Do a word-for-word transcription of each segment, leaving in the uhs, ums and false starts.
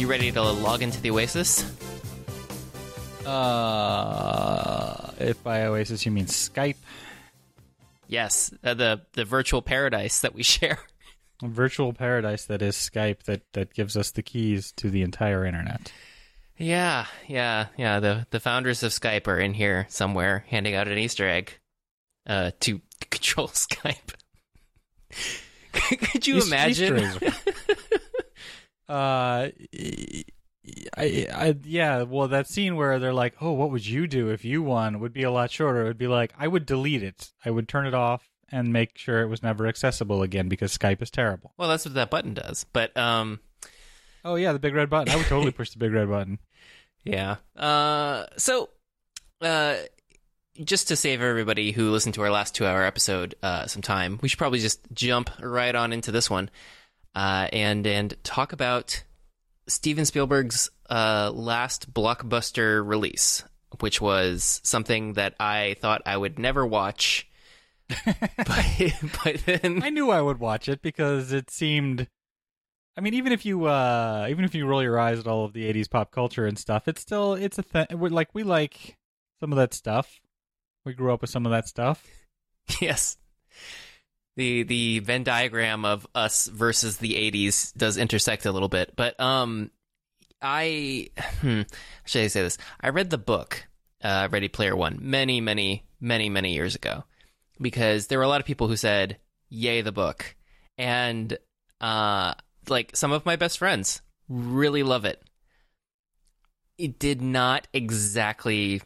you ready to log into the Oasis? Uh, if by Oasis you mean Skype. Yes, uh, the the virtual paradise that we share. A virtual paradise that is Skype that, that gives us the keys to the entire internet. Yeah, yeah, yeah. The the founders of Skype are in here somewhere handing out an Easter egg uh, to control Skype. Could you East, imagine? Easter uh, I, I, yeah, well, that scene where they're like, oh, what would you do if you won would be a lot shorter. It would be like, I would delete it. I would turn it off and make sure it was never accessible again because Skype is terrible. Well, that's what that button does. But, um... oh, yeah, the big red button. I would totally push the big red button. Yeah. Uh, so, uh, just to save everybody who listened to our last two-hour episode uh, some time, we should probably just jump right on into this one uh, and and talk about Steven Spielberg's uh, last blockbuster release, which was something that I thought I would never watch. but, but then I knew I would watch it because it seemed... I mean, even if you uh, even if you roll your eyes at all of the eighties pop culture and stuff, it's still it's a thing. We're like we like some of that stuff. We grew up with some of that stuff. Yes, the the Venn diagram of us versus the eighties does intersect a little bit. But um, I hmm, how should I say this? I read the book uh, Ready Player One many, many, many, many years ago because there were a lot of people who said, "Yay, the book," and uh. Like, some of my best friends really love it. It did not exactly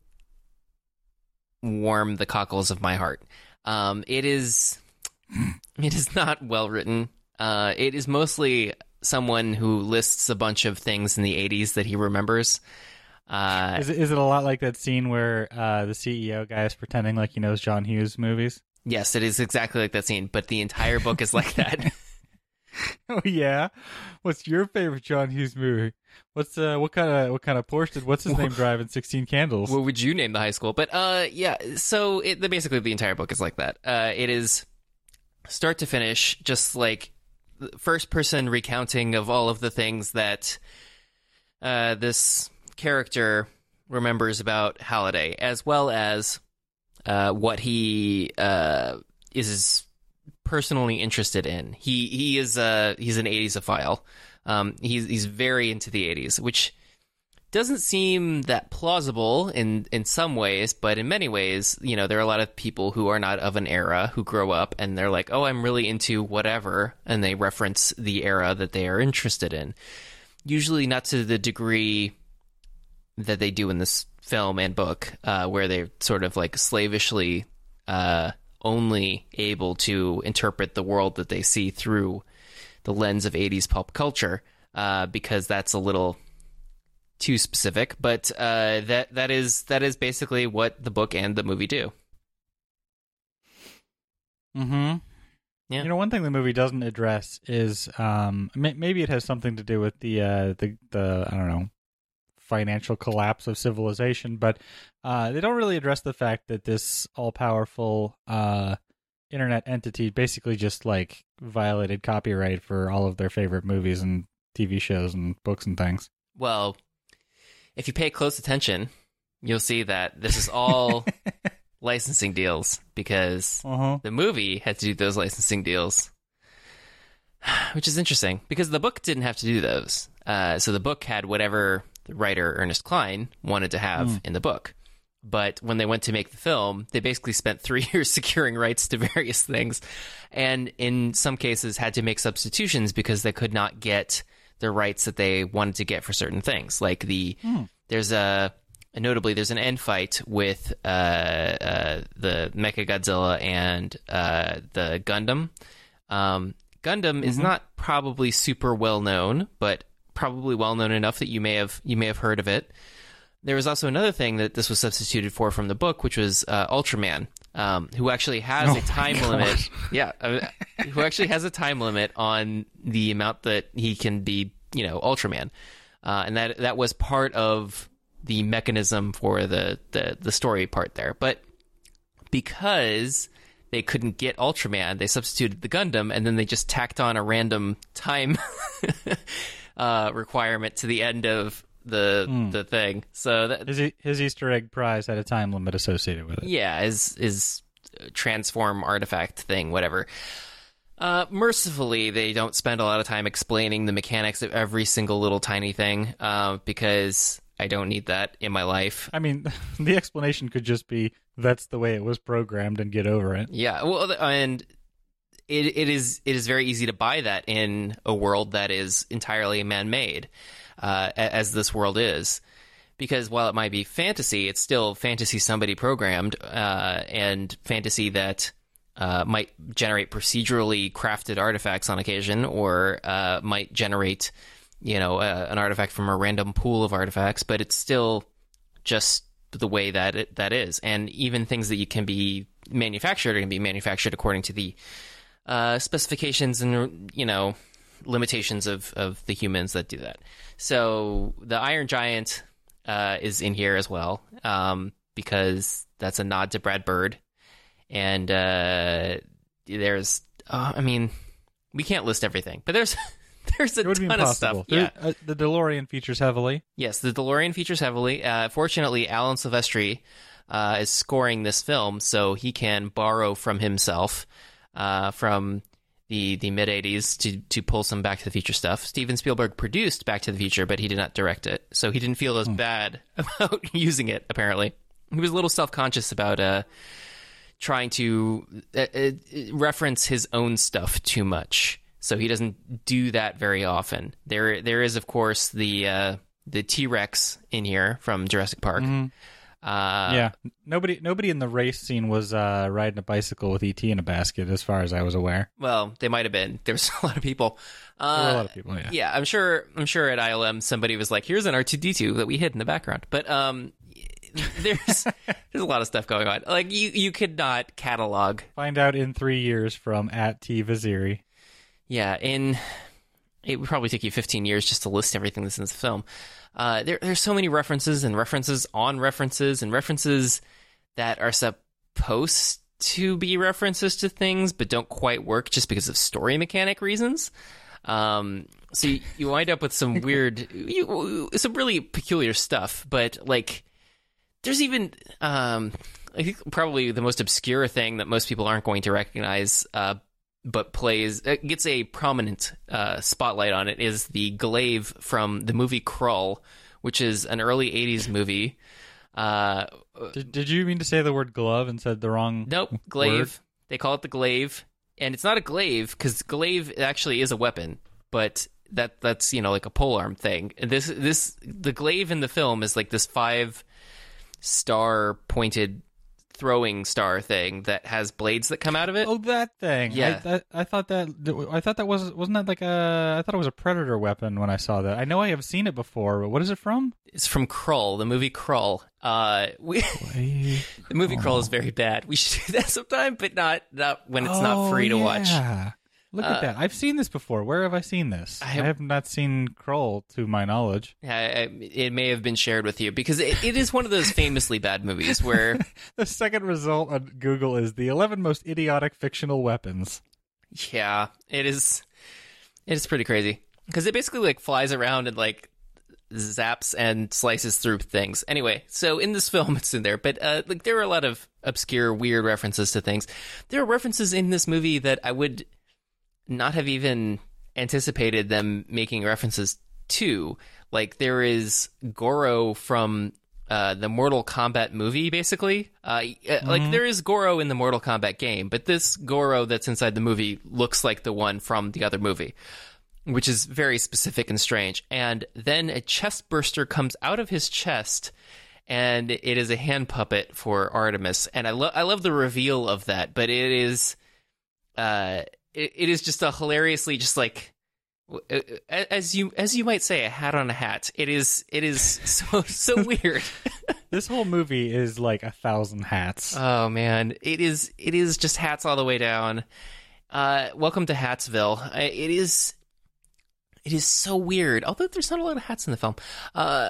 warm the cockles of my heart. Um, it is, it is not well written. Uh, it is mostly someone who lists a bunch of things in the eighties that he remembers. Uh, is it, is it a lot like that scene where uh, the C E O guy is pretending like he knows John Hughes movies? Yes, it is exactly like that scene, but the entire book is like that. Oh yeah, what's your favorite John Hughes movie? What's uh what kind of what kind of Porsche did what's his name drive in sixteen Candles? What would you name the high school? But uh yeah, so it, the, basically the entire book is like that. Uh, it is start to finish, just like first person recounting of all of the things that uh this character remembers about Halliday, as well as uh what he uh is personally interested in. He he is uh he's an eighties-ophile. Um, he's he's very into the eighties, which doesn't seem that plausible in in some ways, but in many ways, you know, there are a lot of people who are not of an era who grow up and they're like, oh, I'm really into whatever, and they reference the era that they are interested in. Usually not to the degree that they do in this film and book, uh, where they're sort of like slavishly uh only able to interpret the world that they see through the lens of eighties pop culture, uh, because that's a little too specific. But uh, that that is that is basically what the book and the movie do. Mm-hmm. Yeah. You know, one thing the movie doesn't address is um, may- maybe it has something to do with the uh, the the I don't know financial collapse of civilization, but uh, they don't really address the fact that this all-powerful uh, internet entity basically just like violated copyright for all of their favorite movies and T V shows and books and things. Well, if you pay close attention, you'll see that this is all licensing deals, because uh-huh. the movie had to do those licensing deals, which is interesting because the book didn't have to do those. Uh, so the book had whatever the writer Ernest Cline wanted to have mm. in the book. But when they went to make the film, they basically spent three years securing rights to various things, and in some cases had to make substitutions because they could not get the rights that they wanted to get for certain things. Like the mm. there's a notably there's an end fight with uh, uh, the Mechagodzilla and uh, the Gundam. Um, Gundam mm-hmm. is not probably super well known, but probably well known enough that you may have you may have heard of it. There was also another thing that this was substituted for from the book, which was uh, Ultraman, um, who actually has oh a time limit. Yeah, uh, who actually has a time limit on the amount that he can be, you know, Ultraman, uh, and that that was part of the mechanism for the, the the story part there. But because they couldn't get Ultraman, they substituted the Gundam, and then they just tacked on a random time uh, requirement to the end of the Mm. the thing. So that, His, e- his Easter egg prize had a time limit associated with it. yeah, is is transform artifact thing, whatever. Uh, mercifully, they don't spend a lot of time explaining the mechanics of every single little tiny thing, uh, because I don't need that in my life. I mean, the explanation could just be that's the way it was programmed and get over it. Yeah, well, and it it is it is very easy to buy that in a world that is entirely man-made, uh, a- as this world is. Because while it might be fantasy, it's still fantasy somebody programmed, uh, and fantasy that uh, might generate procedurally crafted artifacts on occasion, or uh, might generate, you know, uh, an artifact from a random pool of artifacts. But it's still just the way that it, that is, and even things that you can be manufactured are going to be manufactured according to the uh, specifications and, you know, limitations of of the humans that do that. So the Iron Giant Uh, is in here as well, um, because that's a nod to Brad Bird. And uh, there's, uh, I mean, we can't list everything, but there's there's a It would be ton of impossible. stuff. Yeah. There- uh, the DeLorean features heavily. Yes, the DeLorean features heavily. Uh, fortunately, Alan Silvestri uh, is scoring this film, so he can borrow from himself uh, from the the mid eighties to to pull some Back to the Future stuff. Steven Spielberg produced Back to the Future, but he did not direct it, so he didn't feel as Hmm. bad about using it. Apparently, he was a little self conscious about uh, trying to uh, uh, reference his own stuff too much, so he doesn't do that very often. There there is, of course, the uh, the T-Rex in here from Jurassic Park. Mhm. Uh, yeah, nobody nobody in the race scene was uh, riding a bicycle with E T in a basket, as far as I was aware. Well, they might have been. There's a lot of people. Uh, There were a lot of people. Yeah. Yeah, I'm sure. I'm sure at I L M somebody was like, "Here's an R two D two that we hid in the background." But um, there's there's a lot of stuff going on. Like you, you could not catalog. Find out in three years from at T Vaziri. Yeah, in it would probably take you fifteen years just to list everything that's in this film. Uh, there, there's so many references and references on references and references that are supposed to be references to things, but don't quite work just because of story mechanic reasons. Um, so you, you wind up with some weird, you, some really peculiar stuff. But like, there's even, um, I think probably the most obscure thing that most people aren't going to recognize, uh, but plays uh, gets a prominent uh, spotlight on it is the glaive from the movie Krull, which is an early eighties movie. Uh, Did, did you mean to say the word glove and said the wrong? nope, glaive. Word? They call it the glaive, and it's not a glaive because glaive actually is a weapon, but that that's you know like a polearm thing. And this this the glaive in the film is like this five star pointed throwing star thing that has blades that come out of it. Oh, that thing. Yeah. I, that, I thought that. I thought that was wasn't that like a. I thought it was a predator weapon when I saw that. I know I have seen it before, but what is it from? It's from Krull, the movie Krull. Uh, we, the movie Krull is very bad. We should do that sometime, but not not when it's not free to watch. Yeah. Look at Uh, that. I've seen this before. Where have I seen this? I I have- have, not seen Kroll, to my knowledge. Yeah, I- it may have been shared with you because it, it is one of those famously bad movies where, The second result on Google is the eleven most idiotic fictional weapons. yeah, it is. It is pretty crazy because it basically like flies around and like zaps and slices through things. Anyway, so in this film, it's in there, but uh, like there are a lot of obscure, weird references to things. There are references in this movie that I would not have even anticipated them making references to. Like there is Goro from uh, the Mortal Kombat movie, basically. Uh, mm-hmm. Like there is Goro in the Mortal Kombat game, but this Goro that's inside the movie looks like the one from the other movie, which is very specific and strange. And then a chest burster comes out of his chest, and it is a hand puppet for Artemis. And I love I love the reveal of that, but it is uh it, it is just a hilariously just like as you as you might say, a hat on a hat. It is it is so so weird. This whole movie is like a thousand hats. Oh man, it is it is just hats all the way down. Uh, welcome to Hatsville. I, it is it is so weird. Although there's not a lot of hats in the film. Uh,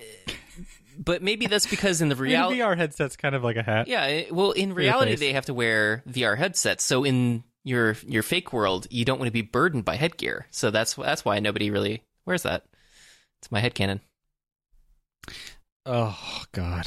but maybe that's because in the I mean, reality, V R headset's kind of like a hat. yeah. it- Well, in your reality, face. they have to wear V R headsets. So in your your fake world, you don't want to be burdened by headgear. So that's that's why nobody really Where's that? It's my headcanon. Oh God.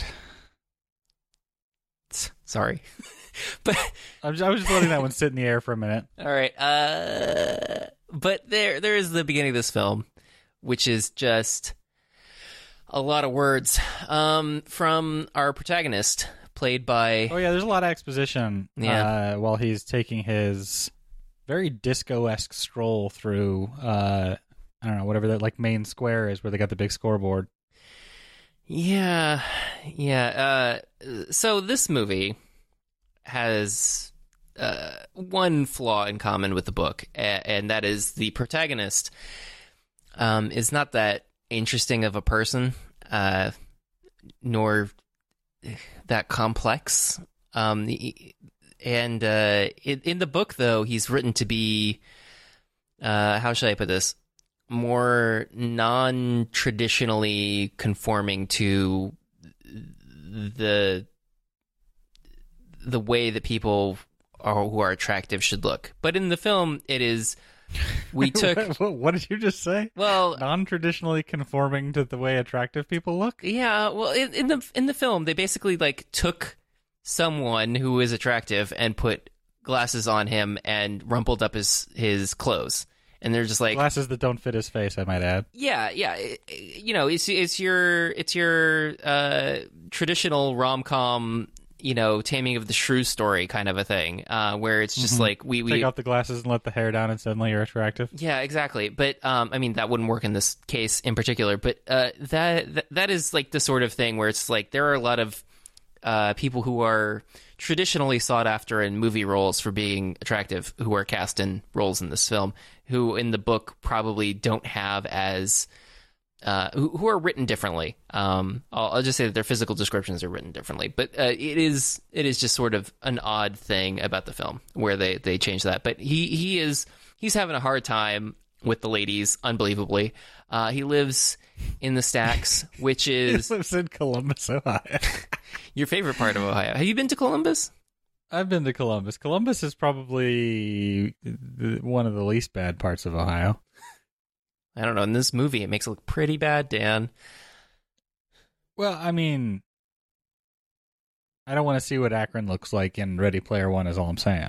Sorry. But I was, I was just letting that one sit in the air for a minute. all right. Uh, but there, there is the beginning of this film, which is just a lot of words um, from our protagonist, played by. Oh yeah, there's a lot of exposition. Yeah. Uh, while he's taking his very disco-esque stroll through, uh, I don't know, whatever that like main square is, where they got the big scoreboard. Yeah, yeah. Uh, so this movie has uh, one flaw in common with the book, and that is the protagonist um, is not that interesting of a person, uh, nor that complex. Um, and uh, in, in the book, though, he's written to be, uh, how should I put this, more non-traditionally conforming to the the way that people are, who are attractive should look. But in the film, it is we took. What did you just say? Well, non-traditionally conforming to the way attractive people look. Yeah, well, in, in the in the film, they basically like took someone who is attractive and put glasses on him and rumpled up his his clothes. And they're just like glasses that don't fit his face, I might add. Yeah, yeah. You know, it's it's your it's your uh, traditional rom com, you know, Taming of the Shrew story kind of a thing, uh, where it's just mm-hmm. like we, we take off the glasses and let the hair down, and suddenly you're attractive. Yeah, exactly. But um, I mean, that wouldn't work in this case in particular. But uh, that, that that is like the sort of thing where it's like there are a lot of uh, people who are traditionally sought after in movie roles for being attractive who are cast in roles in this film, who in the book probably don't have as uh, who, who are written differently. Um, I'll, I'll just say that their physical descriptions are written differently, but uh, it is it is just sort of an odd thing about the film where they they change that. But he he is he's having a hard time with the ladies, unbelievably. Uh, he lives in the Stacks, which is he lives in Columbus, Ohio. Your favorite part of Ohio. Have you been to Columbus? I've been to Columbus. Columbus is probably the, one of the least bad parts of Ohio. I don't know. In this movie, it makes it look pretty bad, Dan. Well, I mean, I don't want to see what Akron looks like in Ready Player One, is all I'm saying.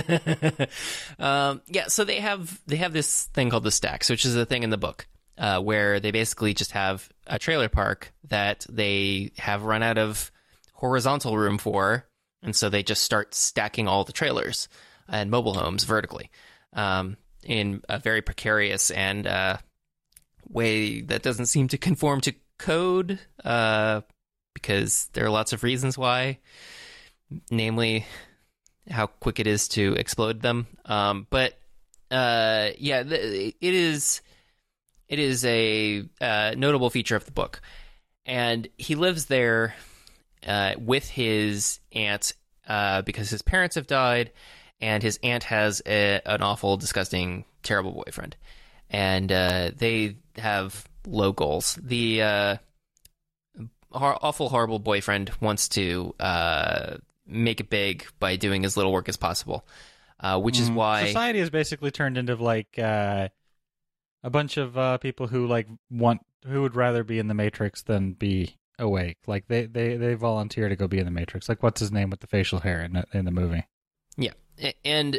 um, yeah, so they have they have this thing called the Stacks, which is a thing in the book, uh, where they basically just have a trailer park that they have run out of horizontal room for, and so they just start stacking all the trailers and mobile homes vertically um, in a very precarious and uh, way that doesn't seem to conform to code, uh, because there are lots of reasons why, namely how quick it is to explode them. Um, but uh, yeah, it is it is a uh, notable feature of the book, and he lives there uh, with his aunt uh, because his parents have died, and his aunt has a, an awful, disgusting, terrible boyfriend, and uh, they have low goals. The uh, hor- awful, horrible boyfriend wants to uh, make it big by doing as little work as possible, uh, which is why society has basically turned into like uh, a bunch of uh, people who like want who would rather be in the Matrix than be awake. Like they, they, they volunteer to go be in the Matrix. Like what's his name with the facial hair in the, in the movie? Yeah, and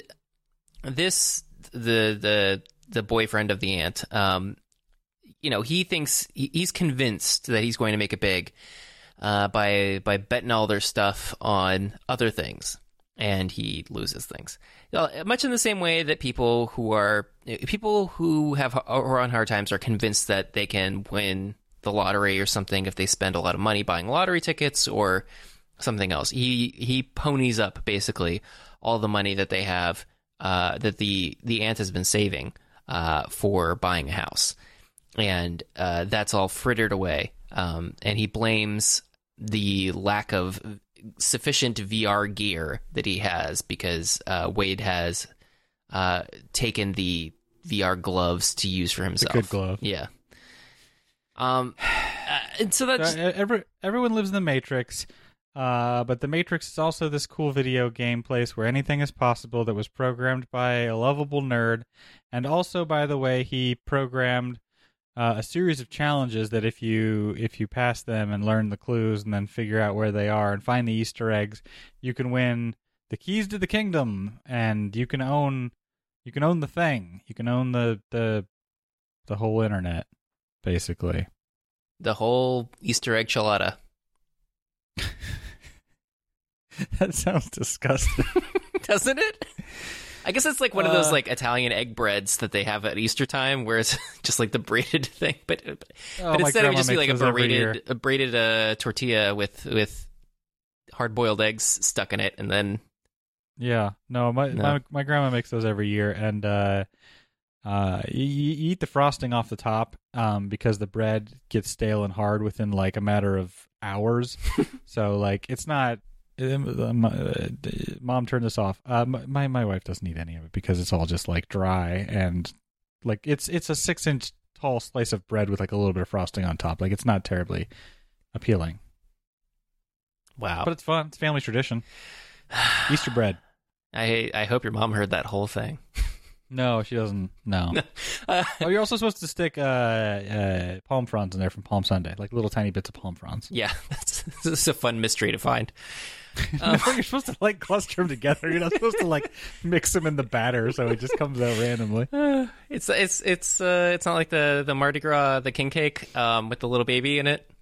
this the the the boyfriend of the aunt, um, you know, he thinks he, he's convinced that he's going to make it big uh, by by betting all their stuff on other things, and he loses things. Uh, much in the same way that people who are people who have who are on hard times are convinced that they can win the lottery or something if they spend a lot of money buying lottery tickets or something else. He he ponies up basically all the money that they have uh, that the the aunt has been saving uh, for buying a house, and uh, that's all frittered away. Um, and he blames the lack of sufficient V R gear that he has because uh, Wade has uh, taken the V R gloves to use for himself. The good glove. Yeah. Um, and so that's uh, every, everyone lives in the Matrix, uh, but the Matrix is also this cool video game place where anything is possible that was programmed by a lovable nerd, and also, by the way, he programmed uh, a series of challenges that if you if you pass them and learn the clues and then figure out where they are and find the Easter eggs, you can win the keys to the kingdom, and you can own you can own the thing. You can own the the the whole internet, basically. The whole Easter egg chalada. That sounds disgusting. Doesn't it? I guess it's like one of those Uh, like Italian egg breads that they have at Easter time, where it's just like the braided thing, but but, Oh, but my instead it would grandma just be makes like a those every year. braided a braided uh, tortilla with with hard boiled eggs stuck in it, and then Yeah, no, my, No. my my grandma makes those every year, and uh, uh, you, you eat the frosting off the top, um, because the bread gets stale and hard within like a matter of hours. So like, it's not. Um, uh, Mom, turn this off. Uh, my my wife doesn't eat any of it because it's all just like dry and like it's it's a six inch tall slice of bread with like a little bit of frosting on top. Like it's not terribly appealing, wow. but it's fun. It's family tradition. Easter bread. I I hope your mom heard that whole thing. No, she doesn't. No. Uh, Oh, you're also supposed to stick uh, uh, palm fronds in there from Palm Sunday, like little tiny bits of palm fronds. yeah, that's this is a fun mystery to find. No, you're supposed to like cluster them together. You're not supposed to like mix them in the batter so it just comes out randomly. Uh, it's it's it's uh it's not like the the Mardi Gras the king cake um with the little baby in it.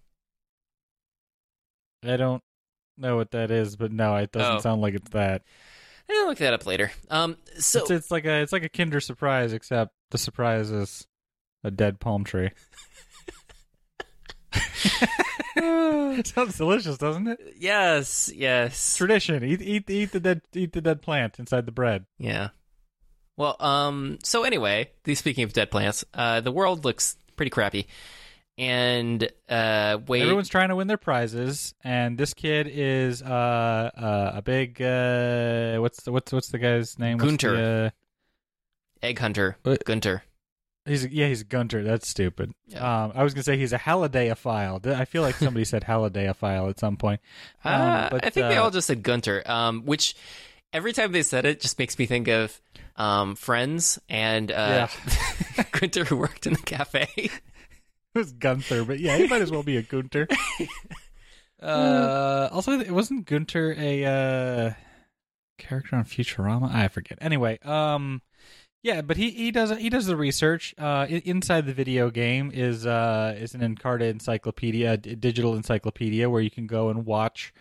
I don't know what that is, but no, it doesn't Oh. sound like it's that. I'll look that up later. Um, so It's, it's like a it's like a Kinder Surprise, except the surprise is a dead palm tree. It sounds delicious, doesn't it? yes, yes, Tradition: eat eat eat the dead eat the dead plant inside the bread. yeah. Well, um, so anyway, these speaking of dead plants, uh, the world looks pretty crappy, and uh, wait, Everyone's trying to win their prizes, and this kid is uh, uh a big uh what's the, what's what's the guy's name? What's Gunter. the, uh, egg hunter What? Gunter. he's yeah, he's a Gunter. That's stupid. Yeah. Um, I was gonna say he's a Hallidayophile. I feel like somebody said Hallidayophile at some point. Um, Uh, but, I think they uh, all just said Gunter, um, which every time they said it just makes me think of um, Friends and uh, Gunter who worked in the cafe. It was Gunther, but yeah, he might as well be a Gunter. Uh, also, it wasn't Gunter a uh, character on Futurama? I forget. Anyway, um, yeah, but he, he does he does the research. Uh, i- inside the video game is uh is an Encarta encyclopedia, a d- digital encyclopedia where you can go and watch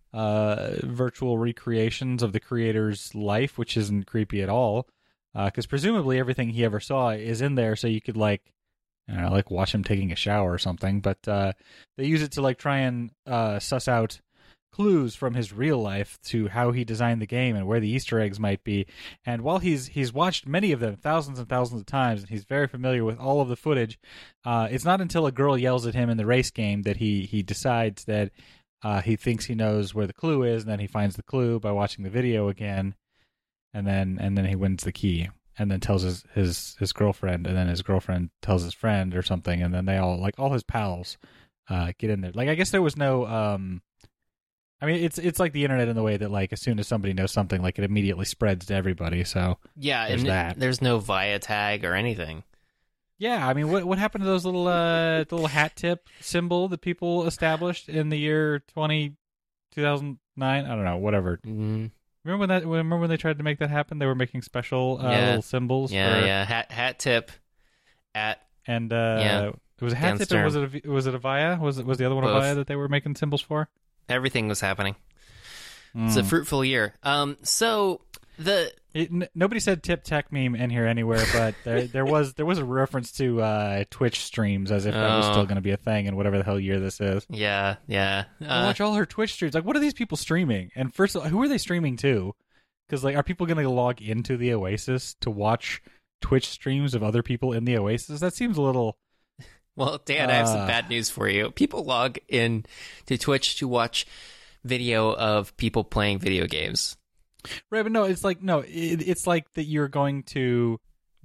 uh virtual recreations of the creator's life, which isn't creepy at all. Because presumably everything he ever saw is in there, so you could like. I don't know, like watch him taking a shower or something, but uh, they use it to like try and uh, suss out clues from his real life to how he designed the game and where the Easter eggs might be. And while he's he's watched many of them thousands and thousands of times, and he's very familiar with all of the footage, uh, it's not until a girl yells at him in the race game that he he decides that uh, he thinks he knows where the clue is, and then he finds the clue by watching the video again, and then and then he wins the key. And then tells his, his his girlfriend, and then his girlfriend tells his friend or something, and then they all like all his pals uh, get in there. Like I guess there was no, um, I mean it's it's like the internet in the way that like as soon as somebody knows something, like it immediately spreads to everybody. So Yeah, There's and that. there's no Via tag or anything. yeah, I mean what what happened to those little uh the little hat tip symbol that people established in the year twenty two thousand nine? I don't know, whatever. Mm, Remember when that? Remember when they tried to make that happen? They were making special uh, Yeah. little symbols. yeah, for, yeah. Hat hat tip at And uh, Yeah. it was a hat Dan tip, or was it a, was it a Via? Was it was the other one Both. a Via that they were making symbols for? everything was happening. It's a Mm. fruitful year. Um, so the It, n- nobody said tip tech meme in here anywhere, but there there was there was a reference to uh, Twitch streams as if that was Oh. still going to be a thing in whatever the hell year this is. yeah yeah I uh, watch all her Twitch streams. Like, what are these people streaming? And first, of all, who are they streaming to? Because like, are people going to log into the Oasis to watch Twitch streams of other people in the Oasis? That seems a little. well, Dan, I have some Uh. bad news for you. People log in to Twitch to watch video of people playing video games. Right, but no, it's like no, it, it's like that you're going to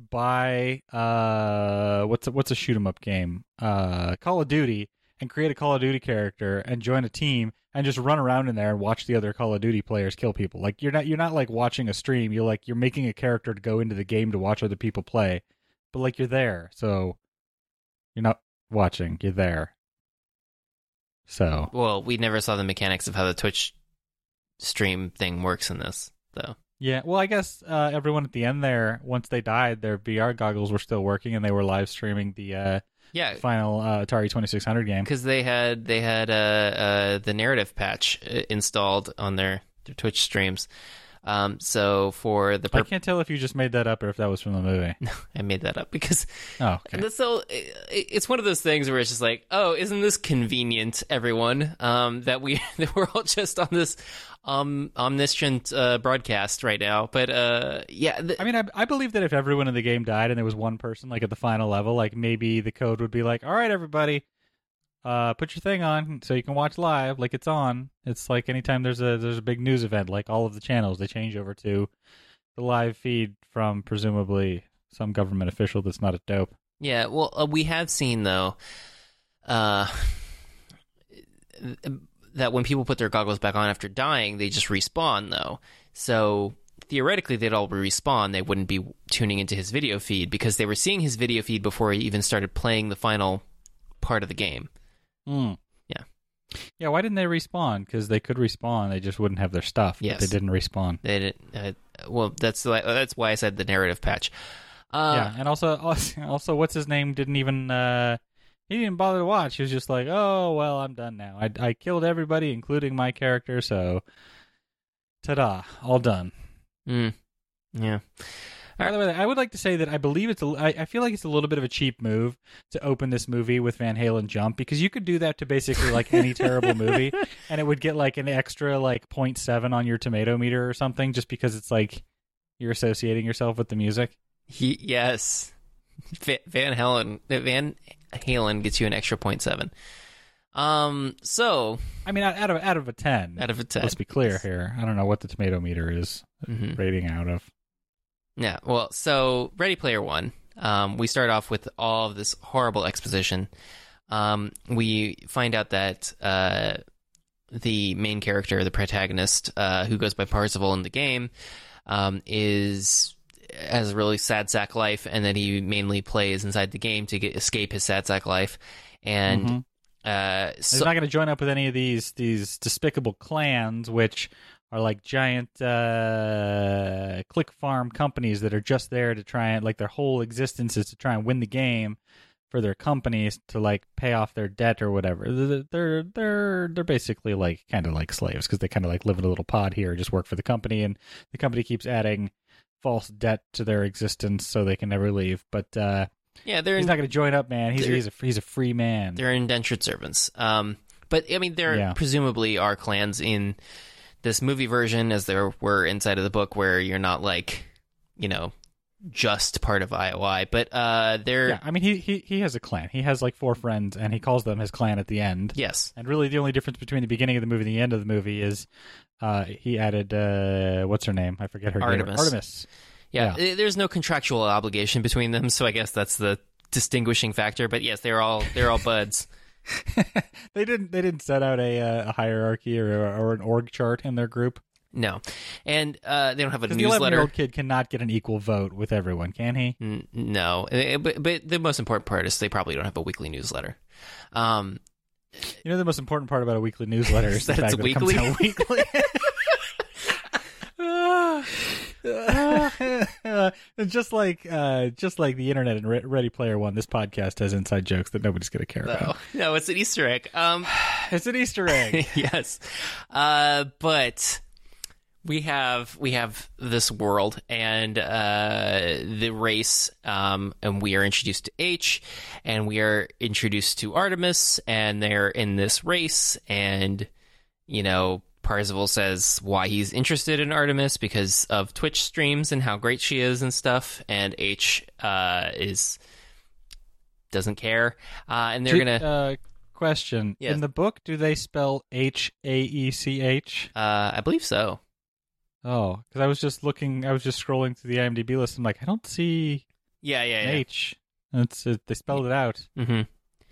buy uh what's a, what's a shoot 'em up game, uh Call of Duty, and create a Call of Duty character and join a team and just run around in there and watch the other Call of Duty players kill people. Like you're not you're not like watching a stream. You're like you're making a character to go into the game to watch other people play, but like you're there. So You're not watching. You're there. So. Well, we never saw the mechanics of how the Twitch stream thing works in this, though. Yeah, well, I guess uh, everyone at the end there, once they died, their V R goggles were still working, and they were live streaming the uh, yeah final uh, Atari twenty-six hundred game because they had they had uh, uh, the narrative patch installed on their, their Twitch streams. Um, so for the perp- I can't tell if you just made that up or if that was from the movie. No, I made that up because oh, okay. So it's one of those things where it's just like, oh, isn't this convenient, everyone? Um, that we that we're all just on this um omniscient uh, broadcast right now. But uh, yeah, th- I mean, I, I believe that if everyone in the game died and there was one person like at the final level, like maybe the code would be like, all right, everybody. Uh, put your thing on so you can watch live, like it's on. It's like anytime there's a there's a big news event, like all of the channels, they change over to the live feed from presumably some government official that's not a dope. Yeah, well, uh, we have seen though, uh, that when people put their goggles back on after dying, they just respawn though. So theoretically, they'd all respawn. They wouldn't be tuning into his video feed because they were seeing his video feed before he even started playing the final part of the game. Mm. Yeah. Yeah, why didn't they respawn? Because they could respawn, they just wouldn't have their stuff. Yes. But they didn't respawn. They didn't. Uh, well, that's why, that's why I said the narrative patch. Uh, yeah, and also, also, what's his name? Didn't even uh, he didn't bother to watch. He was just like, "Oh well, I'm done now. I I killed everybody, including my character. So, ta-da, all done." Mm. Yeah. By the way, I would like to say that I believe it's a, I, I feel like it's a little bit of a cheap move to open this movie with Van Halen Jump, because you could do that to basically like any terrible movie and it would get like an extra like zero point seven on your tomato meter or something, just because it's like you're associating yourself with the music. He, yes. Van Halen Van Halen gets you an extra zero point seven. Um so I mean, out of out of a ten. Out of a ten. Let's be clear here. I don't know what the tomato meter is mm-hmm. rating out of. Yeah, well, so Ready Player One, um, we start off with all of this horrible exposition. Um, we find out that uh, the main character, the protagonist, uh, who goes by Parzival in the game, um, is has a really sad sack life, and that he mainly plays inside the game to get, escape his sad sack life. And mm-hmm. uh, so- he's not going to join up with any of these these despicable clans, which are like giant uh, click farm companies that are just there to try and, like, their whole existence is to try and win the game for their companies to, like, pay off their debt or whatever. They're they're they're basically like kind of like slaves, because they kind of like live in a little pod here, just work for the company, and the company keeps adding false debt to their existence so they can never leave. But uh, yeah, they're he's in, not going to join up, man. He's he's a he's a free man. They're indentured servants. Um, but I mean, there yeah. presumably are clans in this movie version, as there were inside of the book, where you're not like, you know, just part of I O I, but uh, they're... Yeah, I mean, he, he he has a clan. He has like four friends, and he calls them his clan at the end. Yes. And really the only difference between the beginning of the movie and the end of the movie is uh, he added, uh, what's her name? I forget her Artemis. name. Artemis. Yeah, yeah, there's no contractual obligation between them, so I guess that's the distinguishing factor, but yes, they're all they're all buds. they didn't. They didn't set out a, uh, a hierarchy or, or an org chart in their group. No, and uh, they don't have a newsletter. The eleven-year-old kid cannot get an equal vote with everyone, can he? N- no, but, but the most important part is they probably don't have a weekly newsletter. Um, you know, the most important part about a weekly newsletter is, is the that fact it's that weekly. It comes out weekly. uh, just like uh, just like the internet and Re- Ready Player One, this podcast has inside jokes that nobody's going to care no. about. No, it's an Easter egg. Um, it's an Easter egg. Yes, uh, but we have we have this world and uh, the race, um, and we are introduced to H, and we are introduced to Artemis, and they're in this race, and you know. Parzival says why he's interested in Artemis because of Twitch streams and how great she is and stuff, and H uh, is doesn't care, uh, and they're do, gonna. Uh, question: yes. In the book, do they spell H A E C H? Uh, I believe so. Oh, because I was just looking, I was just scrolling through the IMDb list. I'm like, I don't see. Yeah, yeah, yeah. H. It's it, they spelled it out. Mm-hmm.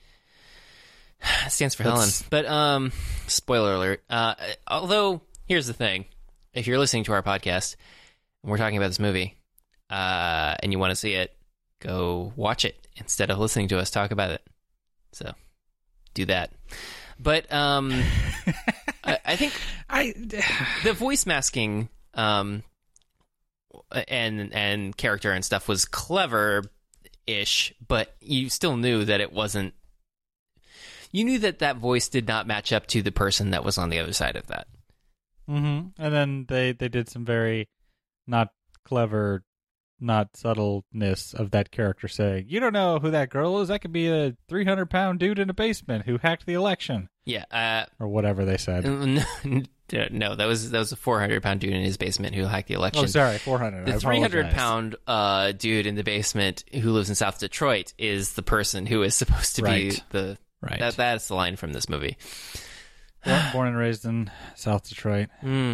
It stands for That's... Helen. But, um, spoiler alert. Uh, although, here's the thing. If you're listening to our podcast, and we're talking about this movie, uh, and you want to see it, go watch it. instead of listening to us talk about it. So do that. But um, I, I think I the voice masking um, and and character and stuff was clever-ish, but you still knew that it wasn't. You knew that that voice did not match up to the person that was on the other side of that. Mm-hmm. And then they, they did some very not clever, not subtleness of that character saying, you don't know who that girl is. That could be a three hundred pound dude in a basement who hacked the election. Yeah. Uh, or whatever they said. No, that was that was a four hundred pound dude in his basement who hacked the election. Oh, sorry, four hundred. The three hundred pound uh, dude in the basement who lives in South Detroit is the person who is supposed to right. be the... Right. That, that's the line from this movie. Born, born and raised in South Detroit. Mm.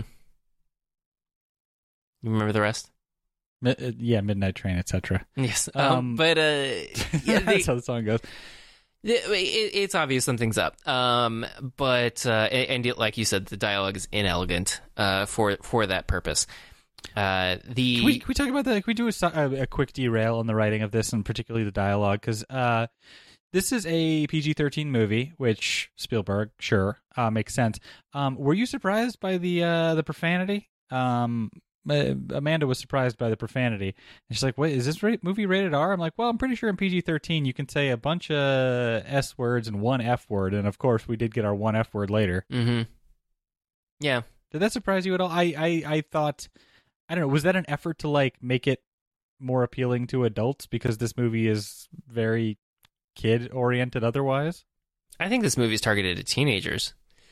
You remember the rest? Mi- uh, yeah, Midnight Train, et cetera. Yes. Um, Um, but uh, yeah, they, that's how the song goes. it, it, it's obvious something's up. Um, but uh, and, and like you said, the dialogue is inelegant uh, for for that purpose. Uh, the Can we, can we talk about that? Can we do a, so- a, a quick derail on the writing of this, and particularly the dialogue? Because uh, this is a P G thirteen movie, which Spielberg, sure, uh, makes sense. Um, were you surprised by the uh, the profanity? Um, uh, Amanda was surprised by the profanity, and she's like, "Wait, is this ra- movie rated R?" I'm like, "Well, I'm pretty sure in P G thirteen you can say a bunch of S words and one F word, and of course we did get our one F word later." Mm-hmm. Yeah. Did that surprise you at all? I, I, I thought, I don't know, was that an effort to like make it more appealing to adults because this movie is very kid oriented otherwise? I think this movie is targeted at teenagers.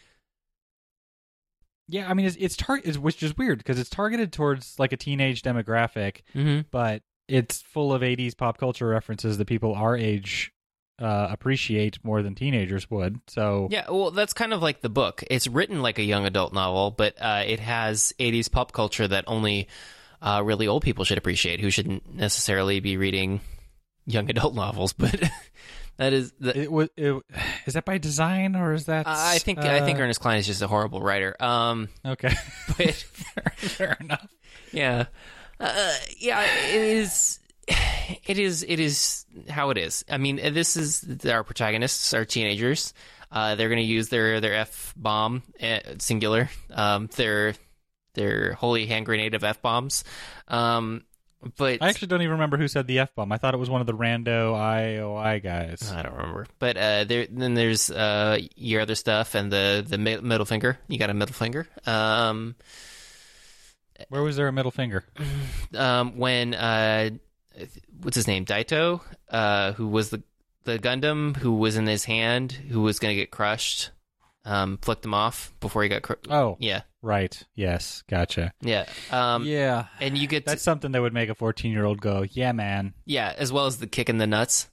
Yeah, I mean, it's it's tar- it's, which is weird because it's targeted towards like a teenage demographic, Mm-hmm. but it's full of eighties pop culture references that people our age uh, appreciate more than teenagers would. So Yeah, well, that's kind of like the book. It's written like a young adult novel, but uh, it has eighties pop culture that only uh, really old people should appreciate, who shouldn't necessarily be reading young adult novels. But that is, the, it was. It, is that by design or is that? uh, I think uh, I think Ernest Cline is just a horrible writer. Um, Okay, but fair, fair enough. yeah, uh, yeah, it is. It is. It is how it is. I mean, this is our protagonists are teenagers. Uh, they're going to use their their F bomb, uh, singular. Um, their their holy hand grenade of F bombs. Um, but I actually don't even remember who said the F bomb. I thought it was one of the rando I O I guys. I don't remember. But uh, there then there's uh, your other stuff and the the mi- middle finger. You got a middle finger. Um, Where was there a middle finger? um, when uh, what's his name, Daito, uh, who was the the Gundam who was in his hand, who was going to get crushed, um, flicked him off before he got. Cr- Oh, yeah, right. Yes, gotcha. yeah, um, yeah, and you get that's something that would make a fourteen-year-old go, "Yeah, man." yeah, as well as the kick in the nuts.